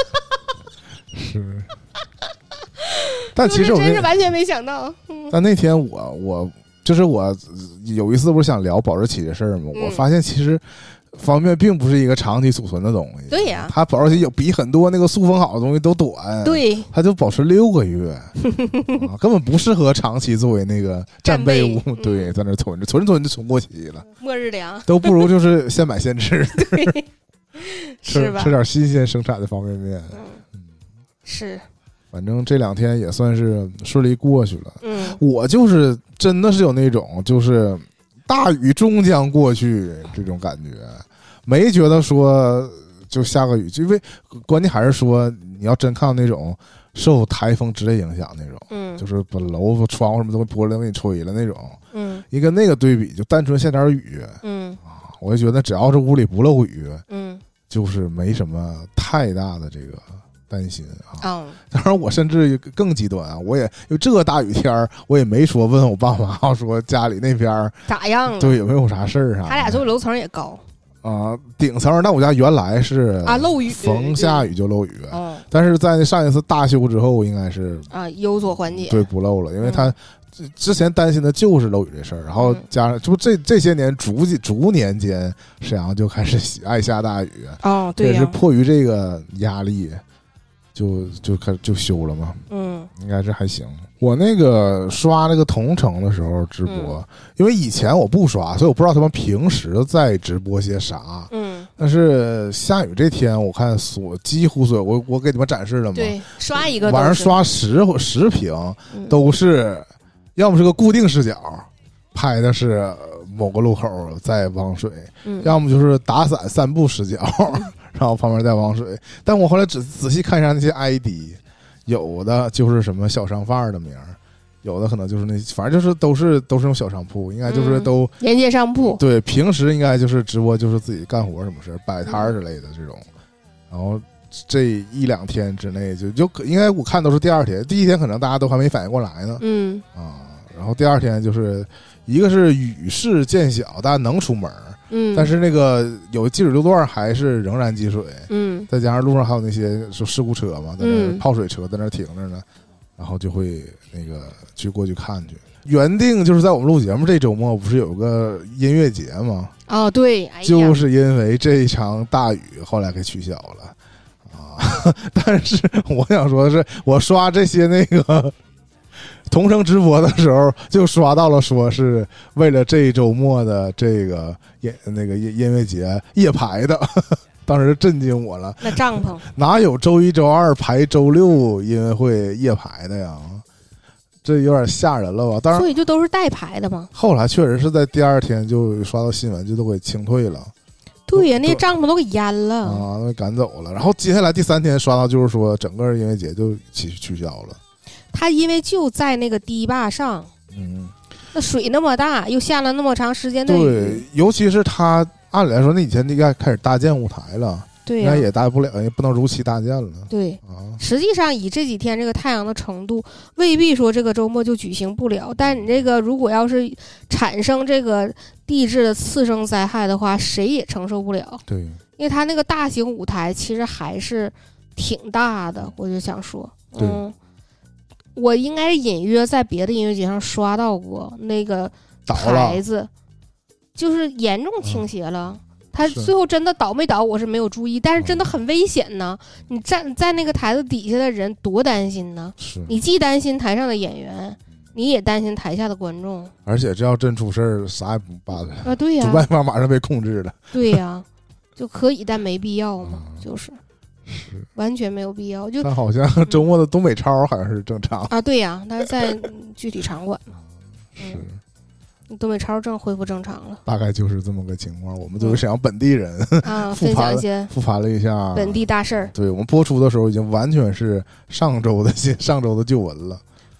是。但其实我真是完全没想到。嗯、 但那天我我就是我有一次不是想聊保质期的事儿吗？嗯、我发现其实方便面并不是一个长期储存的东西。 对呀、啊， 它保质期有比很多那个塑封好的东西都短。 对， 它就保持六个月、啊，根本不适合长期作为那个战备物。 嗯、 对，在那存着，存着存着就存过期了。 末日粮都不如就是现买现吃。 对， 吃吧？ 吃点新鲜生产的方便面。 嗯，是。 反正这两天也算是顺利过去了。 嗯， 我就是真的是有那种就是大雨终将过去这种感觉，没觉得说就下个雨，因为关键还是说你要真看到那种受台风直接影响那种， 嗯， 就是把楼窗户什么都玻璃都给你吹了那种， 嗯， 一跟那个对比，就单纯下点雨， 嗯， 我就觉得只要是屋里不漏雨， 嗯， 就是没什么太大的这个担心啊。 嗯， 当然我甚至更极端啊，我也因为这个大雨天我也没说问我爸妈说家里那边咋样了， 对，有没有啥事儿啥。 他俩住楼层也高啊，顶层。但我家原来是啊漏雨， 逢下雨就漏雨， 嗯， 但是在上一次大修之后，应该是啊有所缓解， 对，不漏了，因为他。嗯，之前担心的就是漏雨这事儿，然后加上就这这些年逐逐年间，沈阳就开始爱下大雨。 哦，对呀、啊， 也是迫于这个压力，就就开始就修了嘛。 嗯， 应该是还行。我那个刷那个同城的时候直播，嗯、因为以前我不刷，所以我不知道他们平时在直播些啥。 嗯， 但是下雨这天，我看所几乎所有我我给你们展示了嘛， 对，刷一个晚上刷十十屏都是。嗯，要么是个固定视角，拍的是某个路口在汪水， 嗯、 要么就是打伞散步视角，嗯、然后旁边在汪水。但我后来仔仔细看一下那些 I D， 有的就是什么小商贩的名，有的可能就是那，反正就是都是都是用小商铺，应该就是都沿街商铺。 对，平时应该就是直播，就是自己干活什么事，摆摊之类的这种，然后。这一两天之内就就应该我看都是第二天，第一天可能大家都还没反应过来呢， 嗯啊，然后第二天就是一个是雨势渐小，大家能出门， 嗯， 但是那个有积水路段还是仍然积水， 嗯， 再加上路上还有那些说事故车嘛，在那泡水车在那停着呢，然后就会那个去过去看去。原定就是在我们录节目这周末不是有个音乐节吗？ 哦，对，哎、 就是因为这一场大雨后来给取消了。但是我想说的是，我刷这些那个同城直播的时候，就刷到了说是为了这一周末的这个音那个音乐节夜排的，当时震惊我了。 那帐篷哪有周一周二排周六音乐会夜排的呀？这有点吓人了吧？当然， 所以就都是代排的嘛。 后来确实是在第二天就刷到新闻，就都给清退了。 对呀，那帐篷都给淹了啊，都赶走了。然后接下来第三天刷到，就是说整个音乐节就取取消了。 他因为就在那个堤坝上， 嗯， 那水那么大，又下了那么长时间的雨， 对，尤其是他按理来说，那以前应该开始搭建舞台了， 对、啊， 应该也搭不了，也不能如期搭建了。 对啊， 实际上以这几天这个太阳的程度，未必说这个周末就举行不了。但你这个如果要是产生这个地质的次生灾害的话，谁也承受不了。 对， 因为他那个大型舞台其实还是挺大的，我就想说，嗯，我应该是隐约在别的音乐节上刷到过那个台子，就是严重倾斜了。嗯，他最后真的倒没倒我是没有注意，但是真的很危险呢。你站在那个台子底下的人多担心呢，你既担心台上的演员，你也担心台下的观众， 而且这要真出事儿啥也不办了啊。对呀、啊， 主办方马上被控制了。 对呀、啊，就可以但没必要嘛， 嗯、 就是是完全没有必要。就但好像周末的东北超好像是正常、 嗯、啊，对呀、啊，他是在具体场馆嘛， 是。 嗯，东北超正恢复正常了， 大概就是这么个情况。我们作为沈阳本地人、 嗯、啊，分享一些复盘了一下本地大事儿。 对，我们播出的时候已经完全是上周的上周的旧闻了。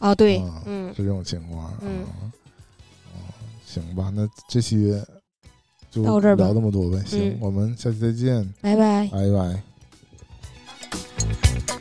哦，对， 啊、 嗯， 是这种情况。 嗯， 啊、行吧，那这期就到这儿吧聊这么多呗。行， 嗯我们下期再见， 拜拜。 拜拜。